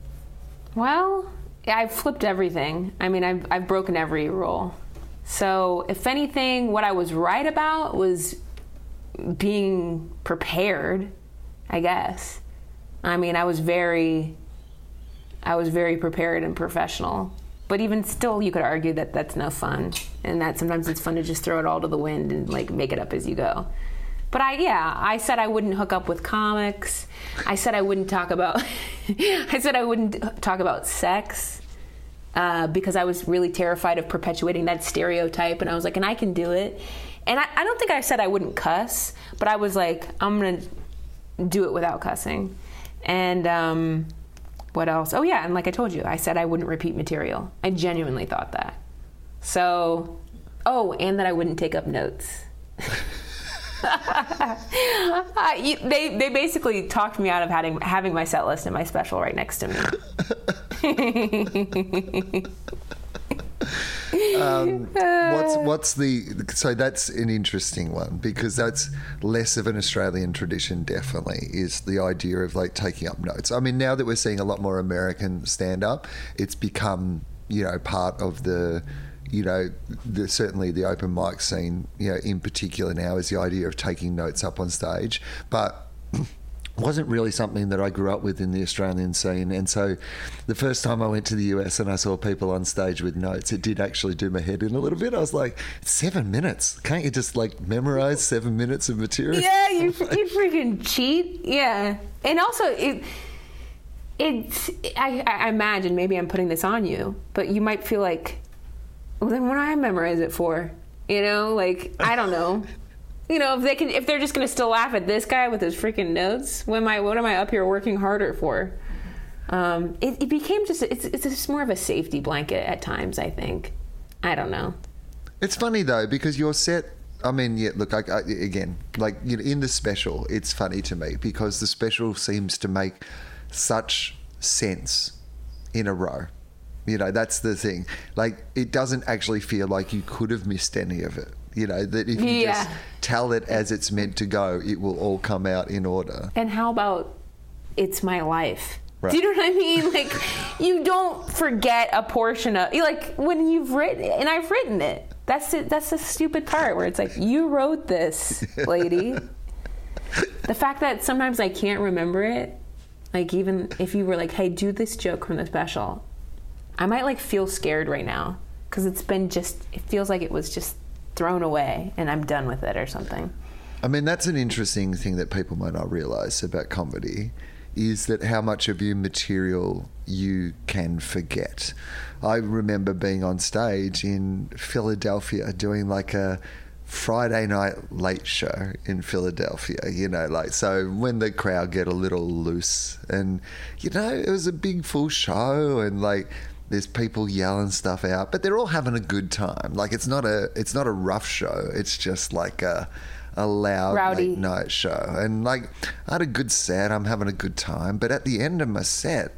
Well, I've flipped everything. I mean, I've broken every rule. So if anything, what I was right about was being prepared, I guess. I mean, I was very prepared and professional. But even still, you could argue that that's no fun, and that sometimes it's fun to just throw it all to the wind and make it up as you go. But I said I wouldn't hook up with comics. I said I wouldn't talk about sex because I was really terrified of perpetuating that stereotype. And I was like, and I can do it. And I don't think I said I wouldn't cuss, but I was like, I'm gonna do it without cussing. And what else? Oh yeah, and like I told you, I said I wouldn't repeat material. I genuinely thought that. So, and that I wouldn't take up notes. They basically talked me out of having my set list and my special right next to me. So that's an interesting one, because that's less of an Australian tradition, definitely, is the idea of taking up notes. I mean, now that we're seeing a lot more American stand-up, it's become part of the, certainly the open mic scene, in particular now, is the idea of taking notes up on stage. But wasn't really something that I grew up with in the Australian scene. And so the first time I went to the US and I saw people on stage with notes, it did actually do my head in a little bit. I was like, it's 7 minutes. Can't you just memorize 7 minutes of material? Yeah, you freaking cheat. Yeah. And also, I imagine, maybe I'm putting this on you, but you might feel like, well, then what do I memorize it for? I don't know. If they're just gonna still laugh at this guy with his freaking notes, what am I up here working harder for? It became it's just more of a safety blanket at times, I think. I don't know. It's funny though, because your set, look, again, in the special, it's funny to me because the special seems to make such sense in a row. That's the thing. It doesn't actually feel like you could have missed any of it. That if you just tell it as it's meant to go, it will all come out in order. And how about it's my life? Right. Do you know what I mean? You don't forget a portion of, when you've written, and I've written it. That's it. That's the stupid part where it's you wrote this, lady. The fact that sometimes I can't remember it, even if you were hey, do this joke from the special, I might feel scared right now because it feels like it was just thrown away and I'm done with it or something. That's an interesting thing that people might not realize about comedy, is that how much of your material you can forget. I remember being on stage in Philadelphia doing a Friday night late show in Philadelphia, so when the crowd get a little loose and, it was a big full show and there's people yelling stuff out, but they're all having a good time. It's not a rough show. It's just a loud rowdy late night show. And I had a good set. I'm having a good time. But at the end of my set,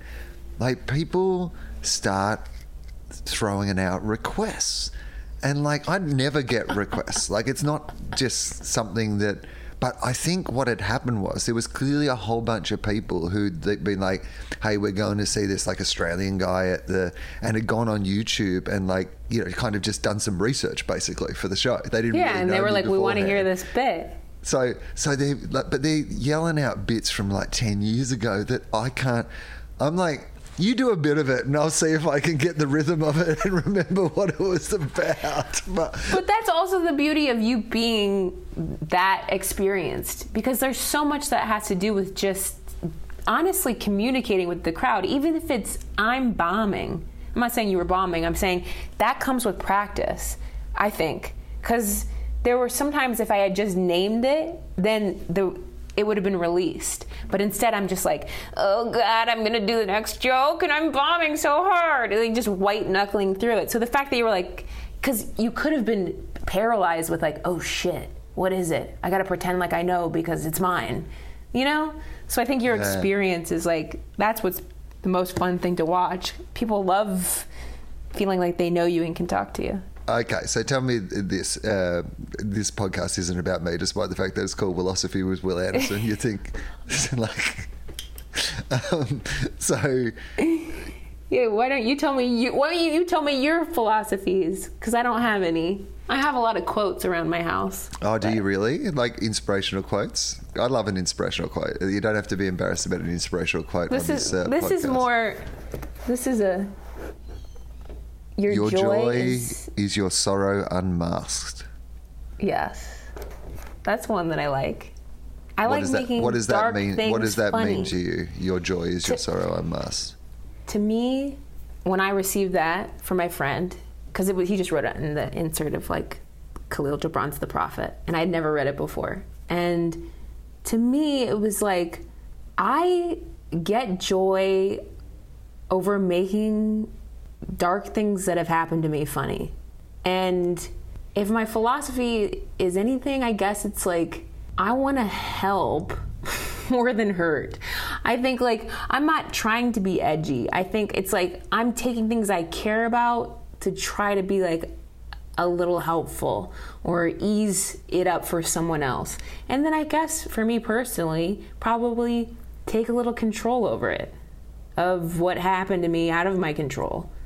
people start throwing out requests. And I never get requests. It's not just something that. But I think what had happened was there was clearly a whole bunch of people who'd been hey, we're going to see this Australian guy and had gone on YouTube and kind of just done some research basically for the show. They didn't. Yeah, really and they were we want to hear this bit. So they're yelling out bits from 10 years ago that I can't. I'm you do a bit of it and I'll see if I can get the rhythm of it and remember what it was about. But that's also the beauty of you being that experienced, because there's so much that has to do with just honestly communicating with the crowd, even if it's I'm bombing. I'm not saying you were bombing. I'm saying that comes with practice, I think. Because there were sometimes if I had just named it, then it would have been released. But instead, I'm just oh God, I'm going to do the next joke and I'm bombing so hard. Just white knuckling through it. So the fact that you were because you could have been paralyzed with oh shit, what is it? I got to pretend I know because it's mine. So I think your experience is that's what's the most fun thing to watch. People love feeling like they know you and can talk to you. Okay, so tell me this. This podcast isn't about me, despite the fact that it's called Philosophy with Will Anderson. You think, so... Yeah, why don't you tell me? Why don't you tell me your philosophies? Because I don't have any. I have a lot of quotes around my house. Oh, do you really? Inspirational quotes? I love an inspirational quote. You don't have to be embarrassed about an inspirational quote on this podcast. This is more... This is a... Your joy is your sorrow unmasked. Yes. That's one that I like. I like making what does that mean? What does that funny. mean to you? Your joy is your sorrow unmasked. To me, when I received that from my friend, because he just wrote it in the insert of Khalil Gibran's The Prophet, and I'd never read it before. And to me, it was I get joy over making dark things that have happened to me funny. And if my philosophy is anything, I guess it's I want to help more than hurt. I think I'm not trying to be edgy. I think it's I'm taking things I care about to try to be a little helpful or ease it up for someone else. And then I guess for me personally, probably take a little control over it, of what happened to me out of my control.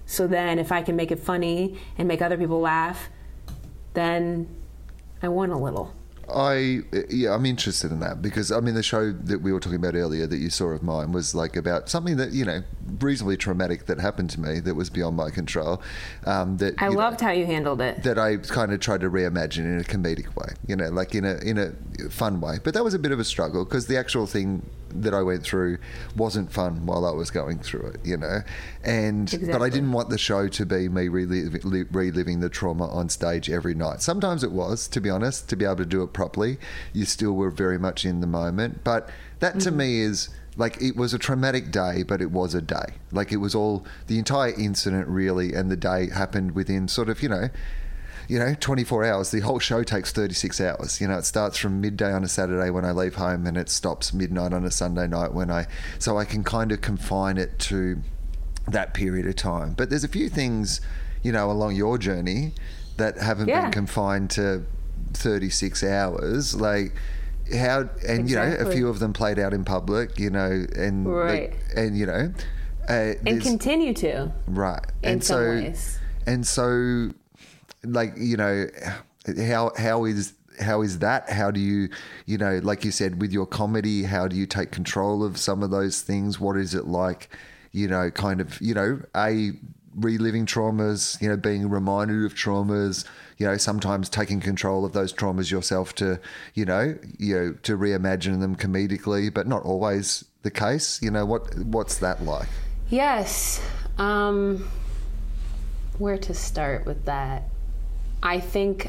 So then if I can make it funny and make other people laugh, then I won a little. I'm interested in that because I mean the show that we were talking about earlier that you saw of mine was like about something that reasonably traumatic that happened to me that was beyond my control. That I loved how you handled it. That I kind of tried to reimagine in a comedic way, like in a fun way. But that was a bit of a struggle because the actual thing that I went through wasn't fun while I was going through it, and Exactly. But I didn't want the show to be me reliving the trauma on stage every night. Sometimes it was, to be honest, to be able to do it properly. You still were very much in the moment, but that to me is like it was a traumatic day, but it was a day. Like it was all the entire incident really, and the day happened within sort of 24 hours. The whole show takes 36 hours. It starts from midday on a Saturday when I leave home and it stops midnight on a Sunday night so I can kind of confine it to that period of time. But there's a few things, along your journey that haven't been confined to 36 hours. Like how, and Exactly. a few of them played out in public, and Right. and continue to. Right. In some ways. And so like how is that? How do you like you said with your comedy, how do you take control of some of those things? What is it like, kind of reliving traumas, being reminded of traumas, sometimes taking control of those traumas yourself to to reimagine them comedically, but not always the case. What's that like? Yes. Where to start with that? I think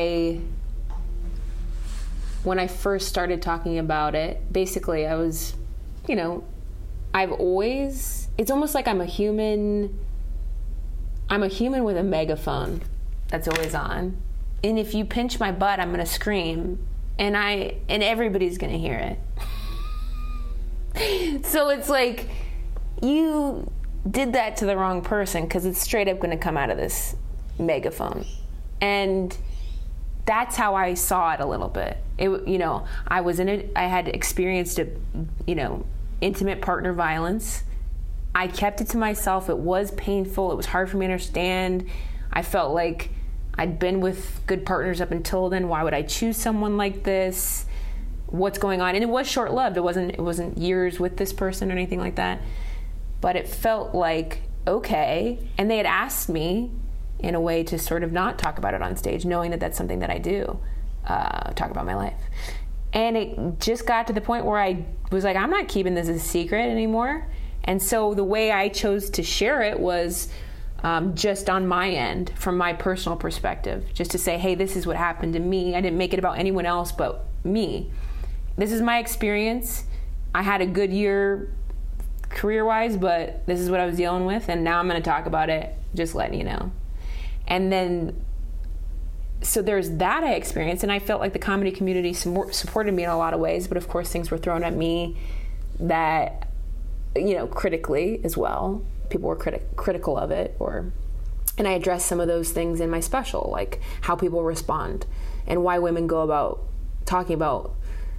when I first started talking about it, basically I was, it's almost like I'm a human with a megaphone that's always on. And if you pinch my butt, I'm going to scream and everybody's going to hear it. So it's like you did that to the wrong person because it's straight up going to come out of this megaphone. And that's how I saw it a little bit. I had experienced intimate partner violence. I kept it to myself. It was painful. It was hard for me to understand. I felt like I'd been with good partners up until then. Why would I choose someone like this? What's going on? And it was short-lived. It wasn't years with this person or anything like that. But it felt like, okay. And they had asked me in a way to sort of not talk about it on stage, knowing that that's something that I do, talk about my life. And it just got to the point where I was like, I'm not keeping this a secret anymore. And so the way I chose to share it was just on my end, from my personal perspective, just to say, hey, this is what happened to me. I didn't make it about anyone else but me. This is my experience. I had a good year career-wise, but this is what I was dealing with, and now I'm going to talk about it, just letting you know. And then, so there's that I experienced, and I felt like the comedy community supported me in a lot of ways, but of course things were thrown at me that, critically as well. People were critical of it, and I addressed some of those things in my special, like how people respond and why women go about talking about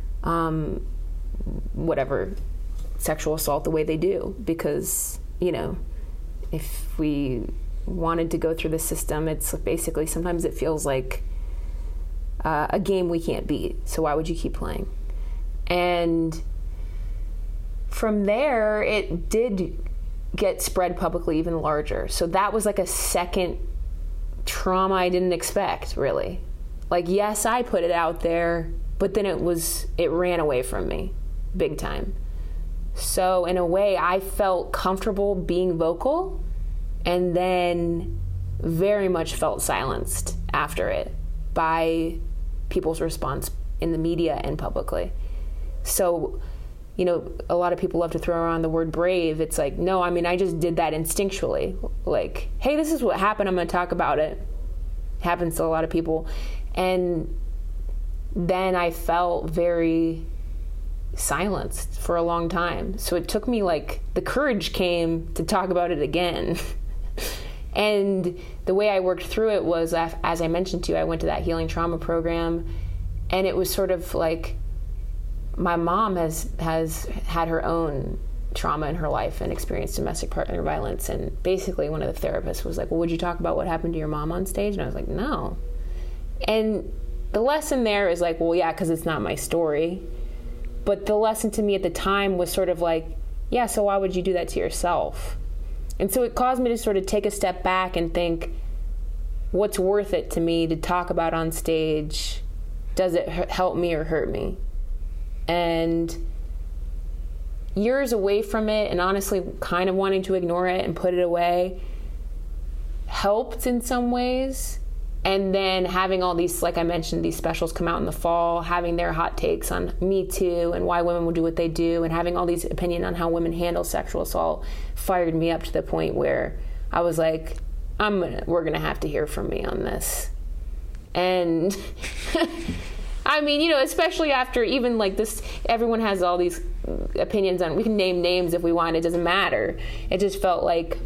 whatever sexual assault the way they do, because if we wanted to go through the system, it's basically sometimes it feels like a game we can't beat, so why would you keep playing? And from there it did get spread publicly even larger, so that was like a second trauma I didn't expect, really. Like, yes, I put it out there, but then it ran away from me big time. So in a way, I felt comfortable being vocal, and then very much felt silenced after it by people's response in the media and publicly. So, a lot of people love to throw around the word brave. It's like, no, I just did that instinctually. Like, hey, this is what happened. I'm going to talk about it. It happens to a lot of people. And then I felt very silenced for a long time. So it took me, the courage came to talk about it again. And the way I worked through it was, as I mentioned to you, I went to that healing trauma program, and it was sort of like my mom has had her own trauma in her life and experienced domestic partner violence. And basically one of the therapists was like, well, would you talk about what happened to your mom on stage? And I was like, no. And the lesson there is like, well, yeah, because it's not my story. But the lesson to me at the time was sort of like, yeah, so why would you do that to yourself? And so it caused me to sort of take a step back and think, what's worth it to me to talk about on stage? Does it help me or hurt me? And years away from it, and honestly kind of wanting to ignore it and put it away, helped in some ways. And then having all these, like I mentioned, these specials come out in the fall, having their hot takes on Me Too and why women will do what they do, and having all these opinions on how women handle sexual assault fired me up to the point where I was like, we're gonna have to hear from me on this. And I mean, you know, especially after even like this, everyone has all these opinions on, we can name names if we want, it doesn't matter. It just felt like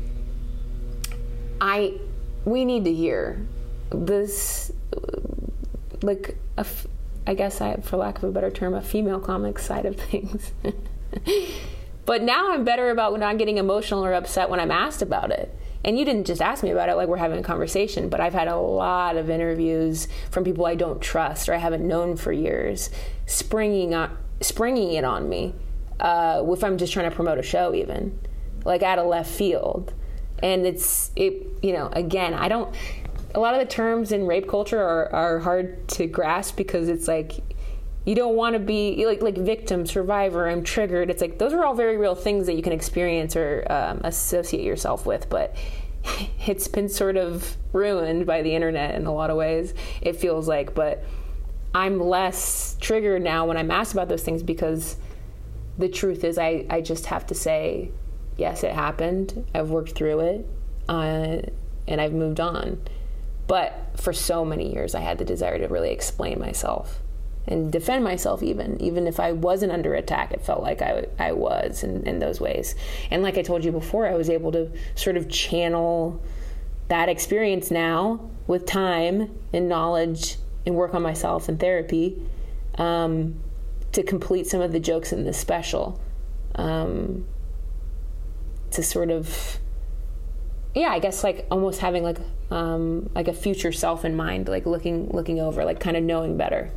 we need to hear this, like, I guess for lack of a better term, a female comic side of things. But now I'm better about not getting emotional or upset when I'm asked about it. And you didn't just ask me about it like we're having a conversation, but I've had a lot of interviews from people I don't trust or I haven't known for years, springing it on me if I'm just trying to promote a show, even like out of left field. And you know, again, a lot of the terms in rape culture are hard to grasp because it's like, you don't want to be like victim, survivor, I'm triggered. It's like, those are all very real things that you can experience or associate yourself with, but it's been sort of ruined by the internet in a lot of ways, it feels like. But I'm less triggered now when I'm asked about those things because the truth is I just have to say, yes, it happened. I've worked through it and I've moved on. But for so many years, I had the desire to really explain myself and defend myself even if I wasn't under attack. It felt like I was in those ways. And like I told you before, I was able to sort of channel that experience now with time and knowledge and work on myself in therapy to complete some of the jokes in this special. To sort of, yeah, I guess like almost having like a future self in mind, like looking over, like kind of knowing better.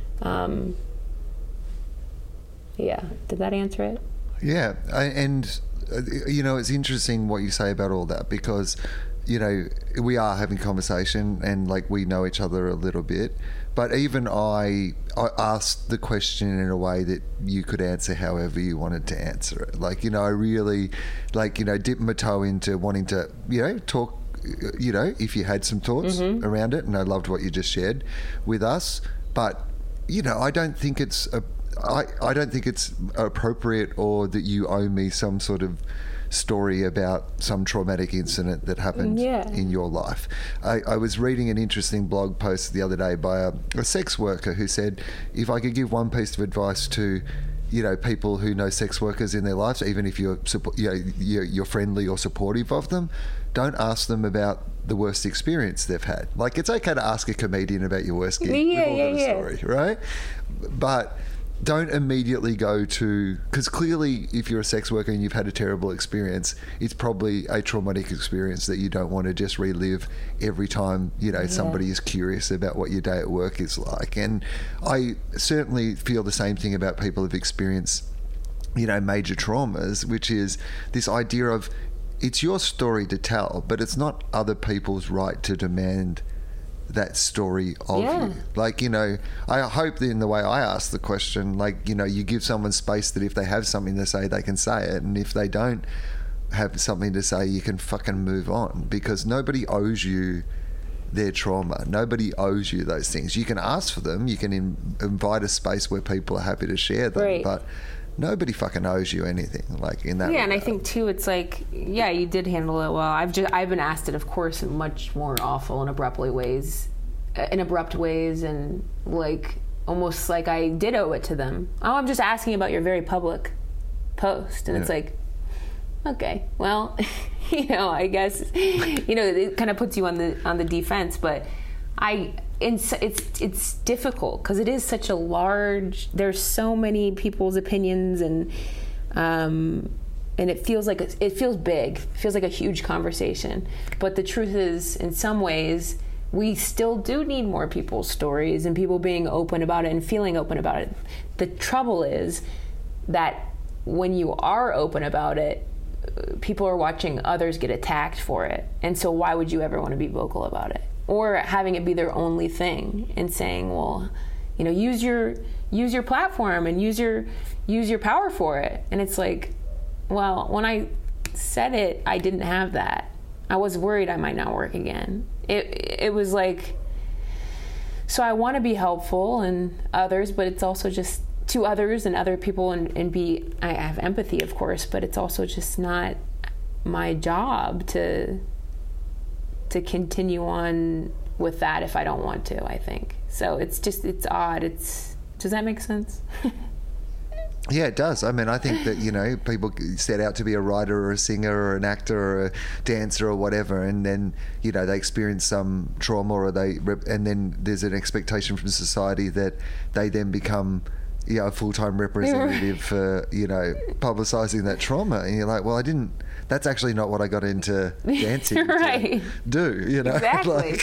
Yeah, did that answer it? Yeah, and you know, it's interesting what you say about all that because, you know, we are having conversation and like we know each other a little bit, but even I asked the question in a way that you could answer however you wanted to answer it. Like, you know, I really, like, you know, dip my toe into wanting to, you know, talk, you know, if you had some thoughts around it, and I loved what you just shared with us, but you know, I don't think it's I don't think it's appropriate or that you owe me some sort of story about some traumatic incident that happened in your life. I was reading an interesting blog post the other day by a sex worker who said, if I could give one piece of advice to, you know, people who know sex workers in their lives, even if you're friendly or supportive of them, don't ask them about the worst experience they've had. Like, it's okay to ask a comedian about your worst gig. We've all got a story, right? But don't immediately go to, because clearly if you're a sex worker and you've had a terrible experience, it's probably a traumatic experience that you don't want to just relive every time, you know, somebody is curious about what your day at work is like. And I certainly feel the same thing about people who've experienced, you know, major traumas, which is this idea of, it's your story to tell, but it's not other people's right to demand that story of you. Like, you know, I hope that in the way I ask the question, like, you know, you give someone space that if they have something to say, they can say it. And if they don't have something to say, you can fucking move on, because nobody owes you their trauma. Nobody owes you those things. You can ask for them. You can invite a space where people are happy to share them. But nobody fucking owes you anything, like, in that regard. And I think too, it's like, yeah, you did handle it well. I've been asked it, of course, in much more awful and abrupt ways, and like almost like I did owe it to them. Oh, I'm just asking about your very public post, and it's like, okay, well, you know, I guess, you know, it kind of puts you on the defense, but it's difficult because it is such a large, there's so many people's opinions, and and it feels big. It feels like a huge conversation. But the truth is, in some ways, we still do need more people's stories and people being open about it and feeling open about it. The trouble is that when you are open about it, people are watching others get attacked for it. And so why would you ever want to be vocal about it? Or having it be their only thing and saying, well, you know, use your platform and use your power for it. And it's like, well, when I said it, I didn't have that. I was worried I might not work again. It was like, so I want to be helpful and others, but it's also just to others and other people and I have empathy, of course, but it's also just not my job to continue on with that if I don't want to, I think. So it's odd. Does that make sense? Yeah, it does. I mean, I think that, you know, people set out to be a writer or a singer or an actor or a dancer or whatever, and then, you know, they experience some trauma and then there's an expectation from society that they then become, you know, a full-time representative for, you know, publicising that trauma. And you're like, well, that's actually not what I got into dancing right. to do, you know. Exactly.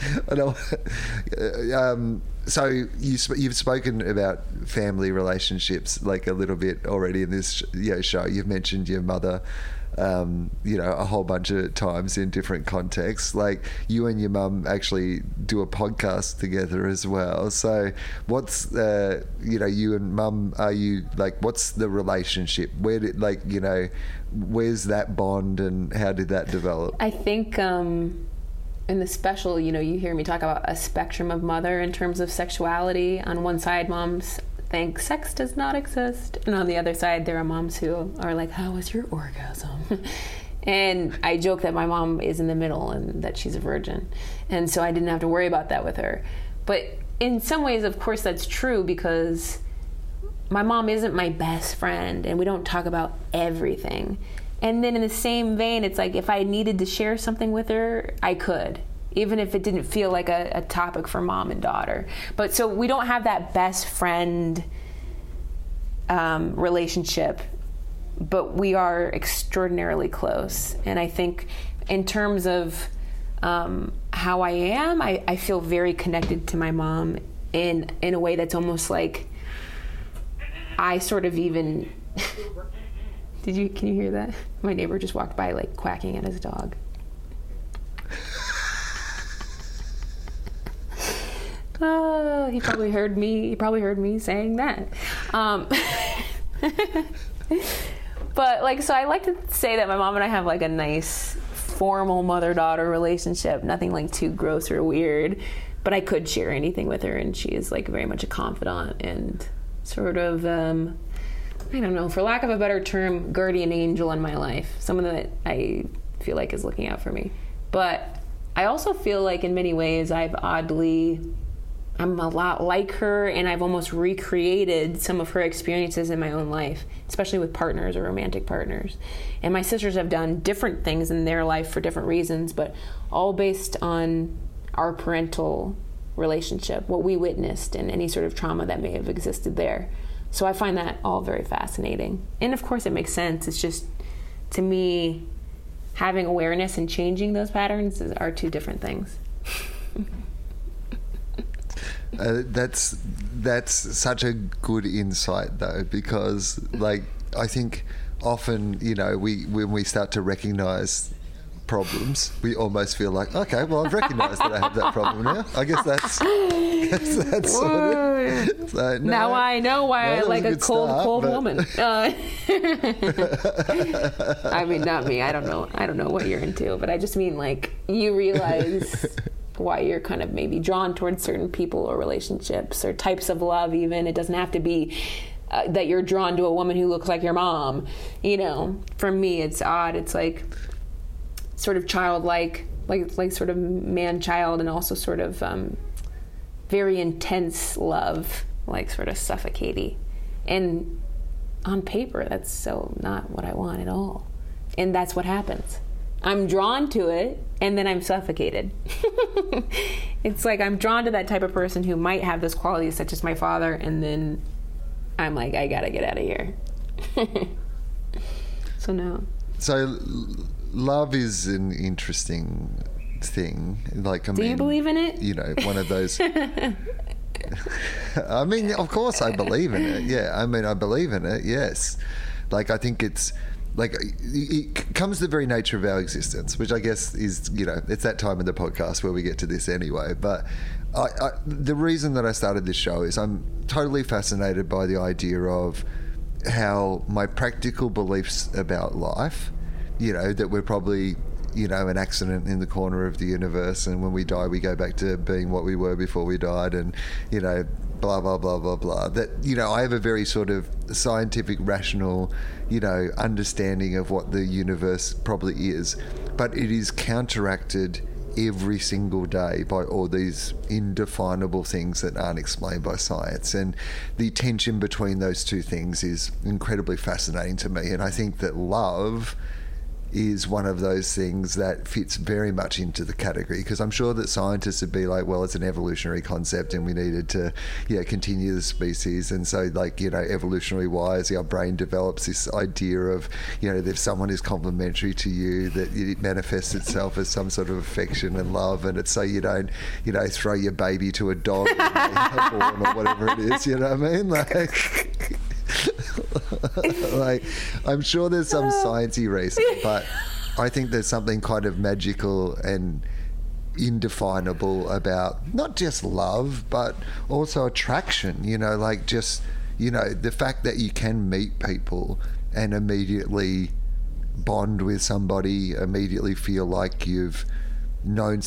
So you've spoken about family relationships like a little bit already in this show. You've mentioned your mother, you know, a whole bunch of times in different contexts. Like you and your mum actually do a podcast together as well. So what's, you know, you and mum, are you like, what's the relationship? Where did, like, you know, where's that bond and how did that develop? I think in the special, you know, you hear me talk about a spectrum of mother in terms of sexuality. On one side, moms think sex does not exist. And on the other side, there are moms who are like, how was your orgasm? And I joke that my mom is in the middle and that she's a virgin. And so I didn't have to worry about that with her. But in some ways, of course, that's true because my mom isn't my best friend and we don't talk about everything. And then in the same vein, it's like if I needed to share something with her, I could, even if it didn't feel like a topic for mom and daughter. But so we don't have that best friend relationship, but we are extraordinarily close. And I think in terms of how I am, I feel very connected to my mom in a way that's almost like I sort of even... Can you hear that? My neighbor just walked by, like, quacking at his dog. Oh, he probably heard me saying that. But, like, so I like to say that my mom and I have, like, a nice formal mother-daughter relationship. Nothing, like, too gross or weird. But I could share anything with her, and she is, like, very much a confidant and sort of... I don't know, for lack of a better term, guardian angel in my life. Someone that I feel like is looking out for me. But I also feel like in many ways I'm a lot like her, and I've almost recreated some of her experiences in my own life, especially with partners or romantic partners. And my sisters have done different things in their life for different reasons, but all based on our parental relationship, what we witnessed, and any sort of trauma that may have existed there. So I find that all very fascinating. And of course it makes sense. It's just, to me, having awareness and changing those patterns are two different things. That's such a good insight though, because like I think often, you know, when we start to recognize problems, we almost feel like, okay, well, I've recognized that I have that problem now. I guess that's sort of. So, now I know why I like a cold woman. I mean, not me. I don't know what you're into, but I just mean like you realize why you're kind of maybe drawn towards certain people or relationships or types of love. Even it doesn't have to be. That you're drawn to a woman who looks like your mom. You know, for me, it's odd. It's like sort of childlike, like sort of man-child, and also sort of very intense love, like sort of suffocating. And on paper, that's so not what I want at all. And that's what happens. I'm drawn to it, and then I'm suffocated. It's like I'm drawn to that type of person who might have those qualities, such as my father, and then I'm like, I gotta get out of here. So no. So love is an interesting thing. Like, I Do mean, you believe in it? You know, one of those. I mean, of course I believe in it. Yeah, I mean, I believe in it. Yes. Like, I think it's like it comes to the very nature of our existence, which I guess is, you know, it's that time of the podcast where we get to this anyway. But the reason that I started this show is I'm totally fascinated by the idea of how my practical beliefs about life, you know, that we're probably, you know, an accident in the corner of the universe, and when we die we go back to being what we were before we died, and, you know, blah blah blah blah blah, that, you know, I have a very sort of scientific, rational, you know, understanding of what the universe probably is, but it is counteracted every single day by all these indefinable things that aren't explained by science, and the tension between those two things is incredibly fascinating to me. And I think that love is one of those things that fits very much into the category, because I'm sure that scientists would be like, well, it's an evolutionary concept and we needed to, you know, continue the species, and so, like, you know, evolutionary wise our brain develops this idea of, you know, that if someone is complimentary to you, that it manifests itself as some sort of affection and love, and it's so you don't, you know, throw your baby to a dog or whatever it is, you know what I mean? Like like, I'm sure there's some sciencey reason, but I think there's something kind of magical and indefinable about not just love, but also attraction, you know, like, just, you know, the fact that you can meet people and immediately bond with somebody, immediately feel like you've known.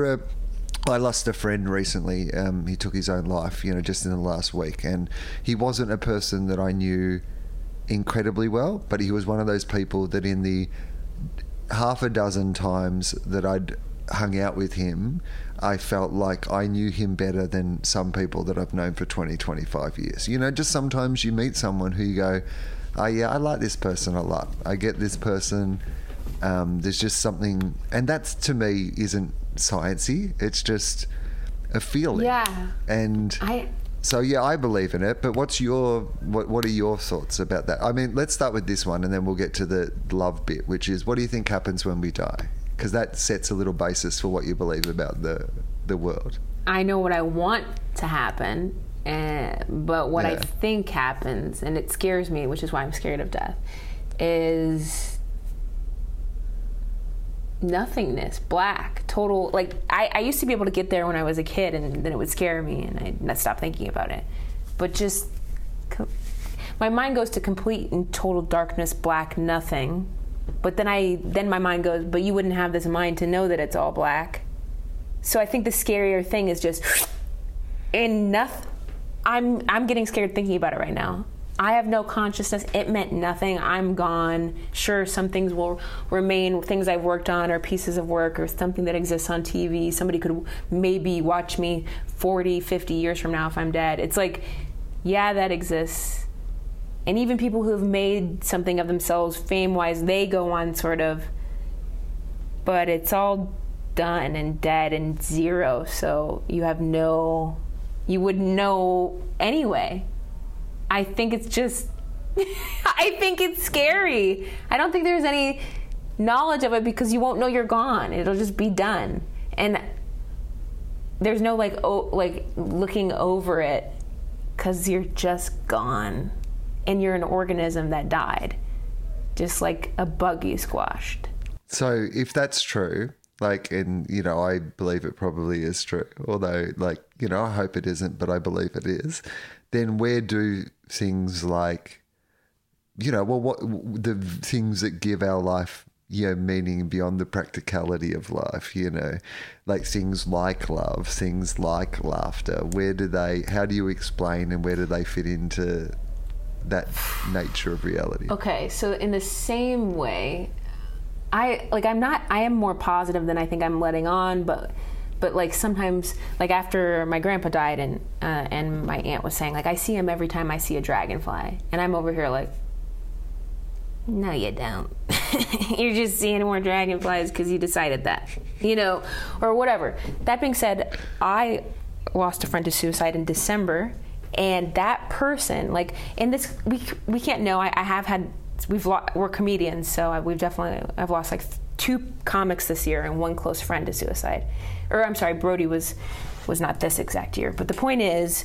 I lost a friend recently. He took his own life, you know, just in the last week, and he wasn't a person that I knew incredibly well, but he was one of those people that in the half a dozen times that I'd hung out with him, I felt like I knew him better than some people that I've known for 20, 25 years. You know, just sometimes you meet someone who you go, oh yeah, I like this person a lot. I get this person. There's just something, and that's, to me, isn't sciencey. It's just a feeling. Yeah. And so, yeah, I believe in it. But what are your thoughts about that? I mean, let's start with this one, and then we'll get to the love bit, which is, what do you think happens when we die? Because that sets a little basis for what you believe about the world. I know what I want to happen, but what I think happens, and it scares me, which is why I'm scared of death, is nothingness, black, total. Like, I used to be able to get there when I was a kid, and then it would scare me, and I'd stop thinking about it. But just my mind goes to complete and total darkness, black, nothing. But then my mind goes, but you wouldn't have this mind to know that it's all black. So I think the scarier thing is just in nothing. I'm getting scared thinking about it right now. I have no consciousness. It meant nothing. I'm gone. Sure, some things will remain, things I've worked on, or pieces of work, or something that exists on TV. Somebody could maybe watch me 40, 50 years from now if I'm dead. It's like, yeah, that exists. And even people who have made something of themselves fame-wise, they go on sort of, but it's all done and dead and zero, so you wouldn't know anyway. I think it's just, I think it's scary. I don't think there's any knowledge of it, because you won't know you're gone. It'll just be done. And there's no like looking over it, because you're just gone. And you're an organism that died, just like a bug you squashed. So if that's true, like, and, you know, I believe it probably is true, although, like, you know, I hope it isn't, but I believe it is, then where do things like, you know, well, what the things that give our life, you know, meaning beyond the practicality of life, you know, like things like love, things like laughter, how do you explain, and where do they fit into that nature of reality? Okay, so in the same way, I am more positive than I think I'm letting on, but like sometimes, like after my grandpa died, and my aunt was saying, like, I see him every time I see a dragonfly, and I'm over here like, no, you don't. You're just seeing more dragonflies because you decided that, you know, or whatever. That being said, I lost a friend to suicide in December, and that person, like, in this, we can't know. I have had we're comedians, so I've lost like 2 comics this year and 1 close friend to suicide. Or I'm sorry, Brody was not this exact year. But the point is,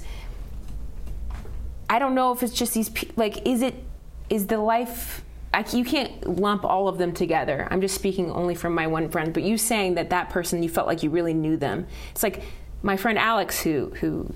I don't know if it's just these like, is the life, you can't lump all of them together. I'm just speaking only from my one friend, but you saying that person, you felt like you really knew them. It's like my friend Alex, who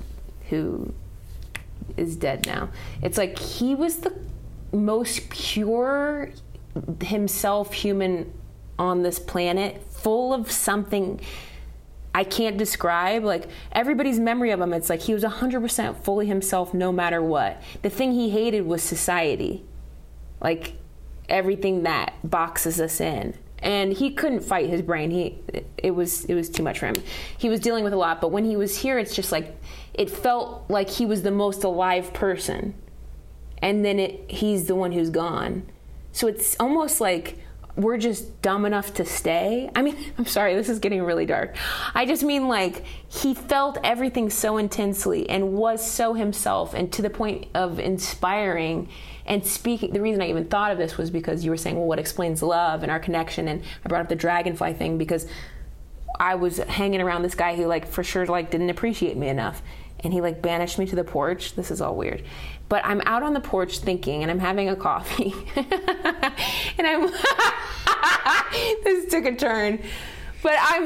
is dead now. It's like he was the most pure himself human on this planet, full of something I can't describe. Like, everybody's memory of him, it's like he was 100% fully himself no matter what. The thing he hated was society. Like, everything that boxes us in. And he couldn't fight his brain. It was too much for him. He was dealing with a lot, but when he was here, it's just like, it felt like he was the most alive person. And then he's the one who's gone. So it's almost like we're just dumb enough to stay. I mean, I'm sorry, this is getting really dark. I just mean, like, he felt everything so intensely and was so himself, and to the point of inspiring and speaking. The reason I even thought of this was because you were saying, well, what explains love and our connection? And I brought up the dragonfly thing because I was hanging around this guy who, like, for sure, like, didn't appreciate me enough. And he, like, banished me to the porch. This is all weird. But I'm out on the porch thinking, and I'm having a coffee. And I'm... This took a turn. But I'm...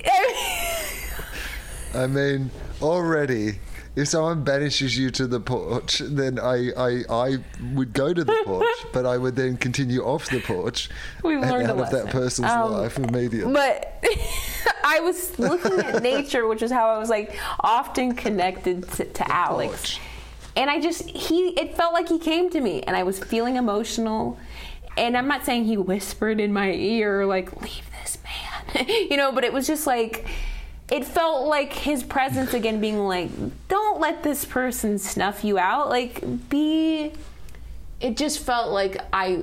I mean, already, if someone banishes you to the porch, then I would go to the porch, but I would then continue off the porch and out of that person's life immediately. But I was looking at nature, which is how I was, like, often connected to Alex. Porch. And it felt like he came to me, and I was feeling emotional. And I'm not saying he whispered in my ear, like, leave this man, but it was just like, it felt like his presence again being like, don't let this person snuff you out. Like, it just felt like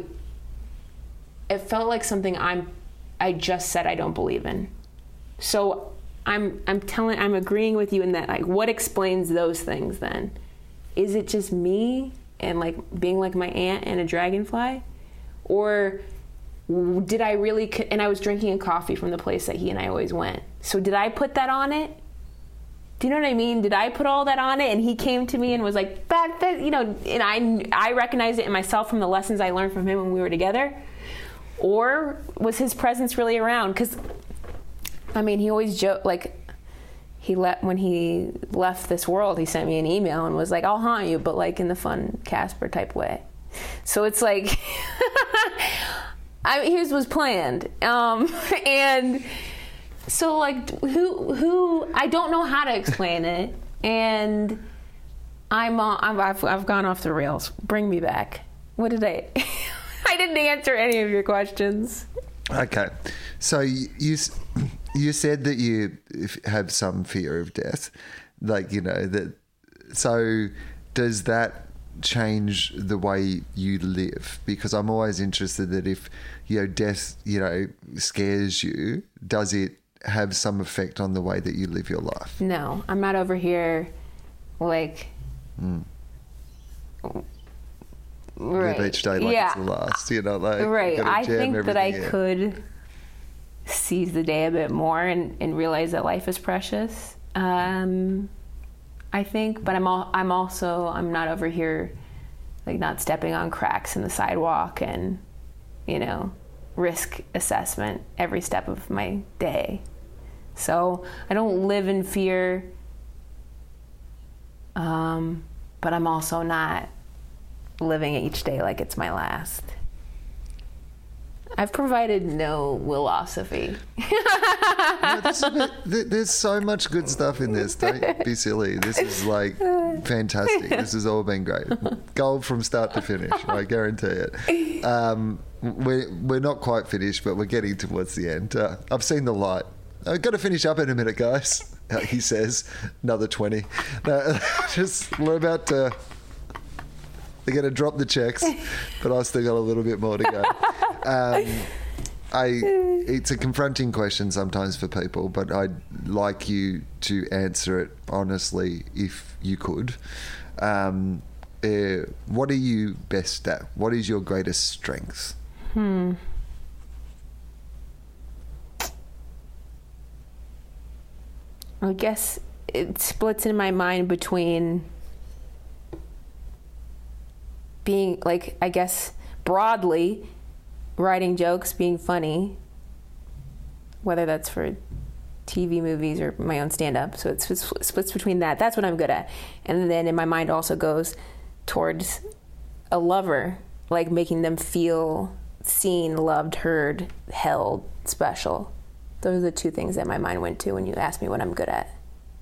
it felt like something I just said I don't believe in. So I'm agreeing with you in that, like, what explains those things then? Is it just me and, like, being like my aunt and a dragonfly? Or did I really... And I was drinking a coffee from the place that he and I always went. So did I put that on it? Do you know what I mean? Did I put all that on it and he came to me and was like, and I recognized it in myself from the lessons I learned from him when we were together? Or was his presence really around? Because, I mean, he always joked, like... when he left this world, he sent me an email and was like, I'll haunt you, but, like, in the fun Casper type way. So it's like, his was planned. And so, like, who, I don't know how to explain it. And I've gone off the rails. Bring me back. What did I didn't answer any of your questions. Okay. So you said that you have some fear of death, like, that. So does that change the way you live? Because I'm always interested that if, death, scares you, does it have some effect on the way that you live your life? No, I'm not over here, like... Right. Live each day like it's the last, like... Right. I think that I could seize the day a bit more and realize that life is precious. I think, but I'm not over here, like, not stepping on cracks in the sidewalk and, risk assessment every step of my day. So I don't live in fear, but I'm also not living each day like it's my last. I've provided no philosophy. There's so much good stuff in this. Don't be silly. This is, like, fantastic. This has all been great. Gold from start to finish. I guarantee it. We're not quite finished, but we're getting towards the end. I've seen the light. I've got to finish up in a minute, guys. He says, another 20. We're about to... They're going to drop the checks, but I've still got a little bit more to go. It's a confronting question sometimes for people, but I'd like you to answer it honestly if you could. what are you best at? What is your greatest strength? I guess it splits in my mind between being, like, I guess broadly, writing jokes, being funny, whether that's for TV, movies, or my own stand-up. So it splits between that. That's what I'm good at. And then in my mind also goes towards a lover, like making them feel seen, loved, heard, held, special. Those are the two things that my mind went to when you asked me what I'm good at.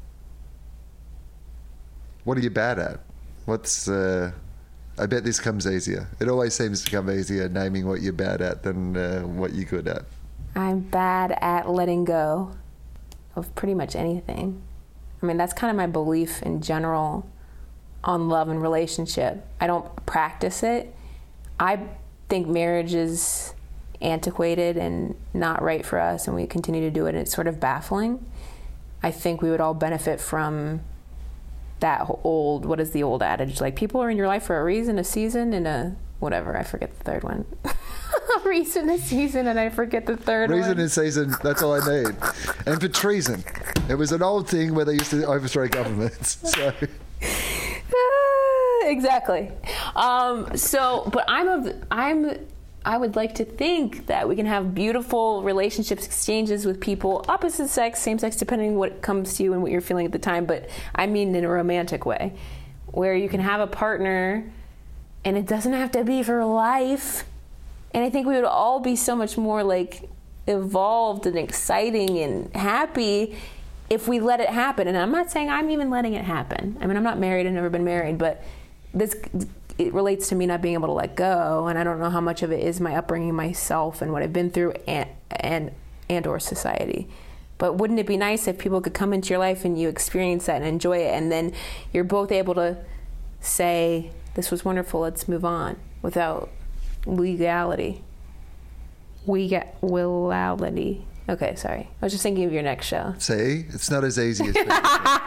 What are you bad at? I bet this comes easier. It always seems to come easier naming what you're bad at than what you're good at. I'm bad at letting go of pretty much anything. I mean, that's kind of my belief in general on love and relationship. I don't practice it. I think marriage is antiquated and not right for us, and we continue to do it, and it's sort of baffling. I think we would all benefit from that old, what is the old adage? Like, people are in your life for a reason, a season, and a whatever. I forget the third one. A reason, a season, and I forget the third one. Reason and season, that's all I need. And for treason. It was an old thing where they used to overthrow governments. So... exactly. But I would like to think that we can have beautiful relationships, exchanges with people, opposite sex, same sex, depending on what comes to you and what you're feeling at the time. But I mean in a romantic way, where you can have a partner and it doesn't have to be for life. And I think we would all be so much more like evolved and exciting and happy if we let it happen. And I'm not saying I'm even letting it happen. I mean, I'm not married, I've never been married, but it relates to me not being able to let go, and I don't know how much of it is my upbringing, myself, and what I've been through, and or society. But wouldn't it be nice if people could come into your life and you experience that and enjoy it, and then you're both able to say, this was wonderful, let's move on, without legality. Legality. Okay, sorry. I was just thinking of your next show. See? It's not as easy as people think.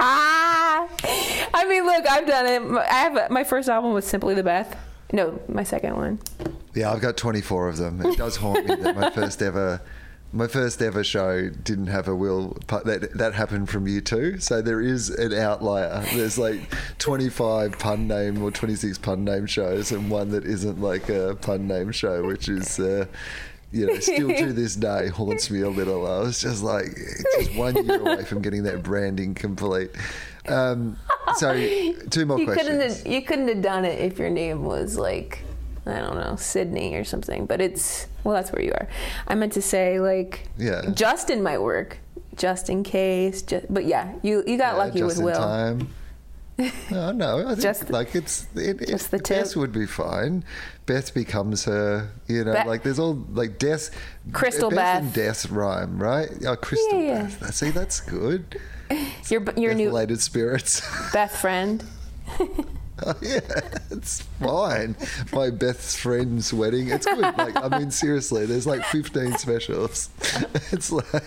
I mean, look, I've done it. My first album was Simply the Beth. No, my second one. Yeah, I've got 24 of them. It does haunt me that my first ever show didn't have a will. That happened from you too. So there is an outlier. There's like 25 pun name or 26 pun name shows, and one that isn't like a pun name show, which is... still to this day haunts me a little. I was just like, just 1 year away from getting that branding complete. So, two more questions. You couldn't have done it if your name was like, I don't know, Sydney or something. But that's where you are. I meant to say, like, Justin might work, just in case. But yeah, you got lucky with Will. Time. No, I think just the tip. Beth would be fine. Beth becomes her, like there's all like death. Crystal Beth. And death rhyme, right? Oh, Crystal Beth. See, that's good. Your new related spirits. Beth friend. Oh, yeah, it's fine. My best friend's wedding. It's good. Like, I mean, seriously, there's like 15 specials. It's like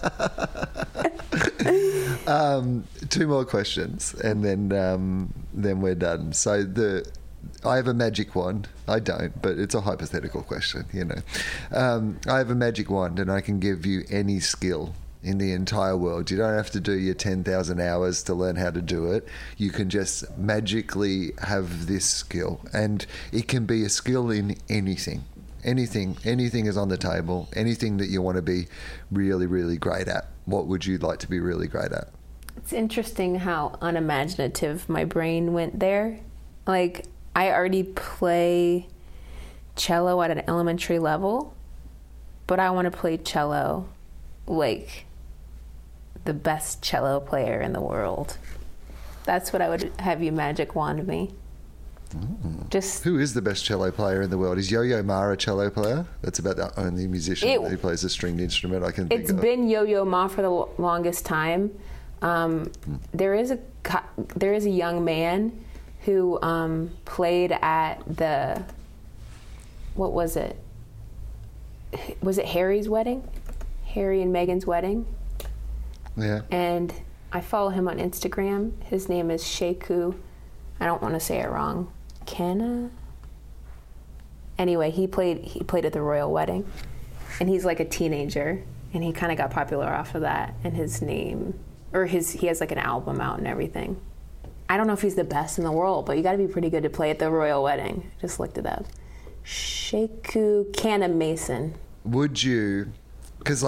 two more questions, and then we're done. So I have a magic wand. I don't, but it's a hypothetical question. I have a magic wand, and I can give you any skill in the entire world. You don't have to do your 10,000 hours to learn how to do it. You can just magically have this skill, and it can be a skill in anything. Anything is on the table. Anything that you want to be really, really great at. What would you like to be really great at? It's interesting how unimaginative my brain went there. Like, I already play cello at an elementary level, but I want to play cello like the best cello player in the world. That's what I would have you magic wand me. Just who is the best cello player in the world? Is Yo-Yo Ma a cello player? That's about the only musician who plays a stringed instrument I can think of. It's been Yo-Yo Ma for the longest time. There is a young man who played at the, what was it? Was it Harry's wedding? Harry and Meghan's wedding. Yeah. And I follow him on Instagram. His name is Sheku. I don't want to say it wrong. Canna. Anyway, he played at the royal wedding, and he's like a teenager, and he kind of got popular off of that. And his name, he has like an album out and everything. I don't know if he's the best in the world, but you got to be pretty good to play at the royal wedding. Just looked it up. Sheku Canna Mason. Would you? Because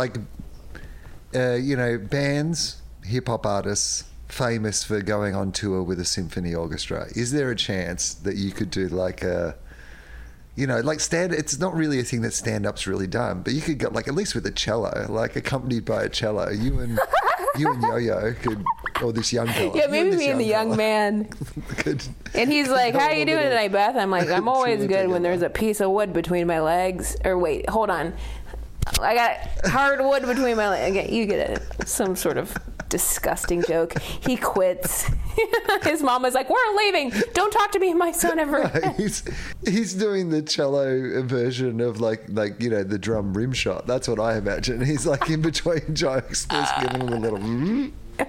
bands, hip hop artists, famous for going on tour with a symphony orchestra. Is there a chance that you could do it's not really a thing that stand-up's really done, but you could go at least with a cello, accompanied by a cello. You and Yo-Yo could, or this young fella. Yeah, maybe me and the young man. And he's like, "How you doing tonight, Beth?" I'm like, "I'm always good when there's a piece of wood between my legs." Or wait, hold on. I got hard wood between my legs. Okay, you get it. Some sort of disgusting joke. He quits. His mom was like, "We're leaving. Don't talk to me and my son ever." No, he's doing the cello version of the drum rim shot. That's what I imagine. He's like in between jokes, just giving him a little.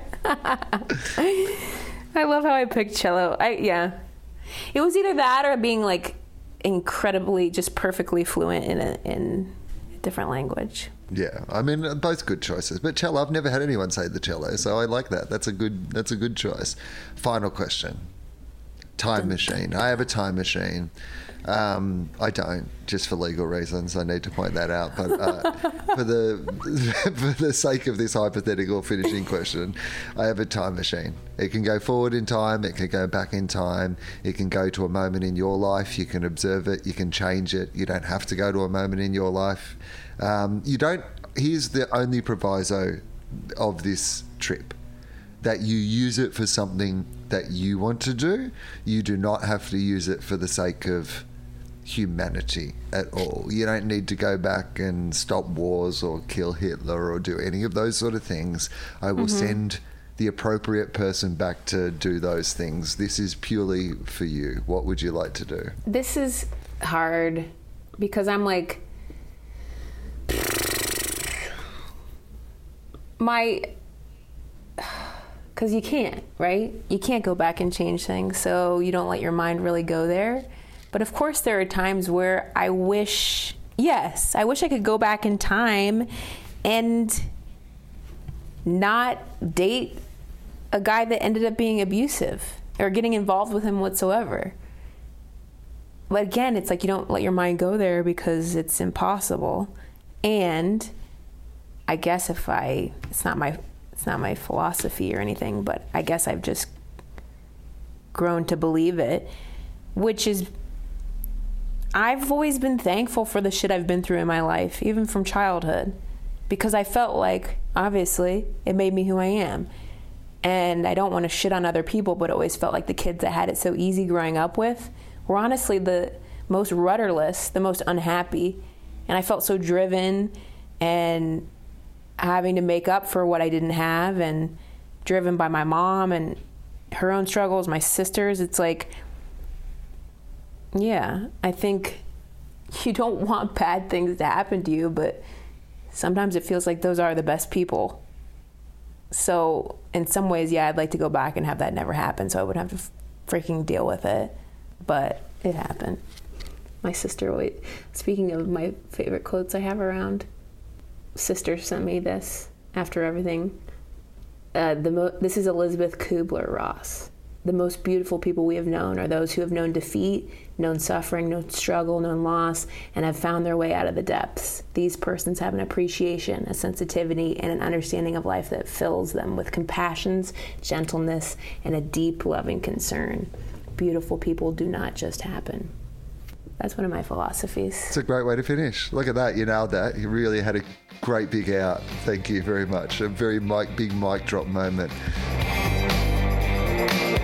I love how I picked cello. It was either that or being like incredibly, just perfectly fluent in a different language. Yeah, I mean, both good choices. But cello, I've never had anyone say the cello, so I like that. That's a good choice. Final question. Time machine. I have a time machine. I don't, just for legal reasons. I need to point that out. But for the sake of this hypothetical finishing question, I have a time machine. It can go forward in time. It can go back in time. It can go to a moment in your life. You can observe it. You can change it. You don't have to go to a moment in your life. Here's the only proviso of this trip, that you use it for something that you want to do. You do not have to use it for the sake of humanity at all. You don't need to go back and stop wars or kill Hitler or do any of those sort of things. I will send the appropriate person back to do those things. This is purely for you. What would you like to do? This is hard because I'm like, because you can't, right? You can't go back and change things, so you don't let your mind really go there. But of course there are times where I wish I could go back in time and not date a guy that ended up being abusive or getting involved with him whatsoever. But again, it's like you don't let your mind go there because it's impossible. And I guess it's not my philosophy or anything, but I guess I've just grown to believe it, which is, I've always been thankful for the shit I've been through in my life, even from childhood, because I felt like, obviously, it made me who I am. And I don't want to shit on other people, but it always felt like the kids that had it so easy growing up with were honestly the most rudderless, the most unhappy. And I felt so driven and having to make up for what I didn't have, and driven by my mom and her own struggles, my sisters. It's like, yeah, I think you don't want bad things to happen to you, but sometimes it feels like those are the best people. So in some ways, yeah, I'd like to go back and have that never happen so I wouldn't have to freaking deal with it. But it happened. My sister, speaking of my favorite quotes I have around, sister sent me this after everything. This is Elizabeth Kubler-Ross. The most beautiful people we have known are those who have known defeat, known suffering, known struggle, known loss, and have found their way out of the depths. These persons have an appreciation, a sensitivity, and an understanding of life that fills them with compassion, gentleness, and a deep, loving concern. Beautiful people do not just happen. That's one of my philosophies. It's a great way to finish. Look at that. You nailed that. You really had a great big out. Thank you very much. A very big mic drop moment.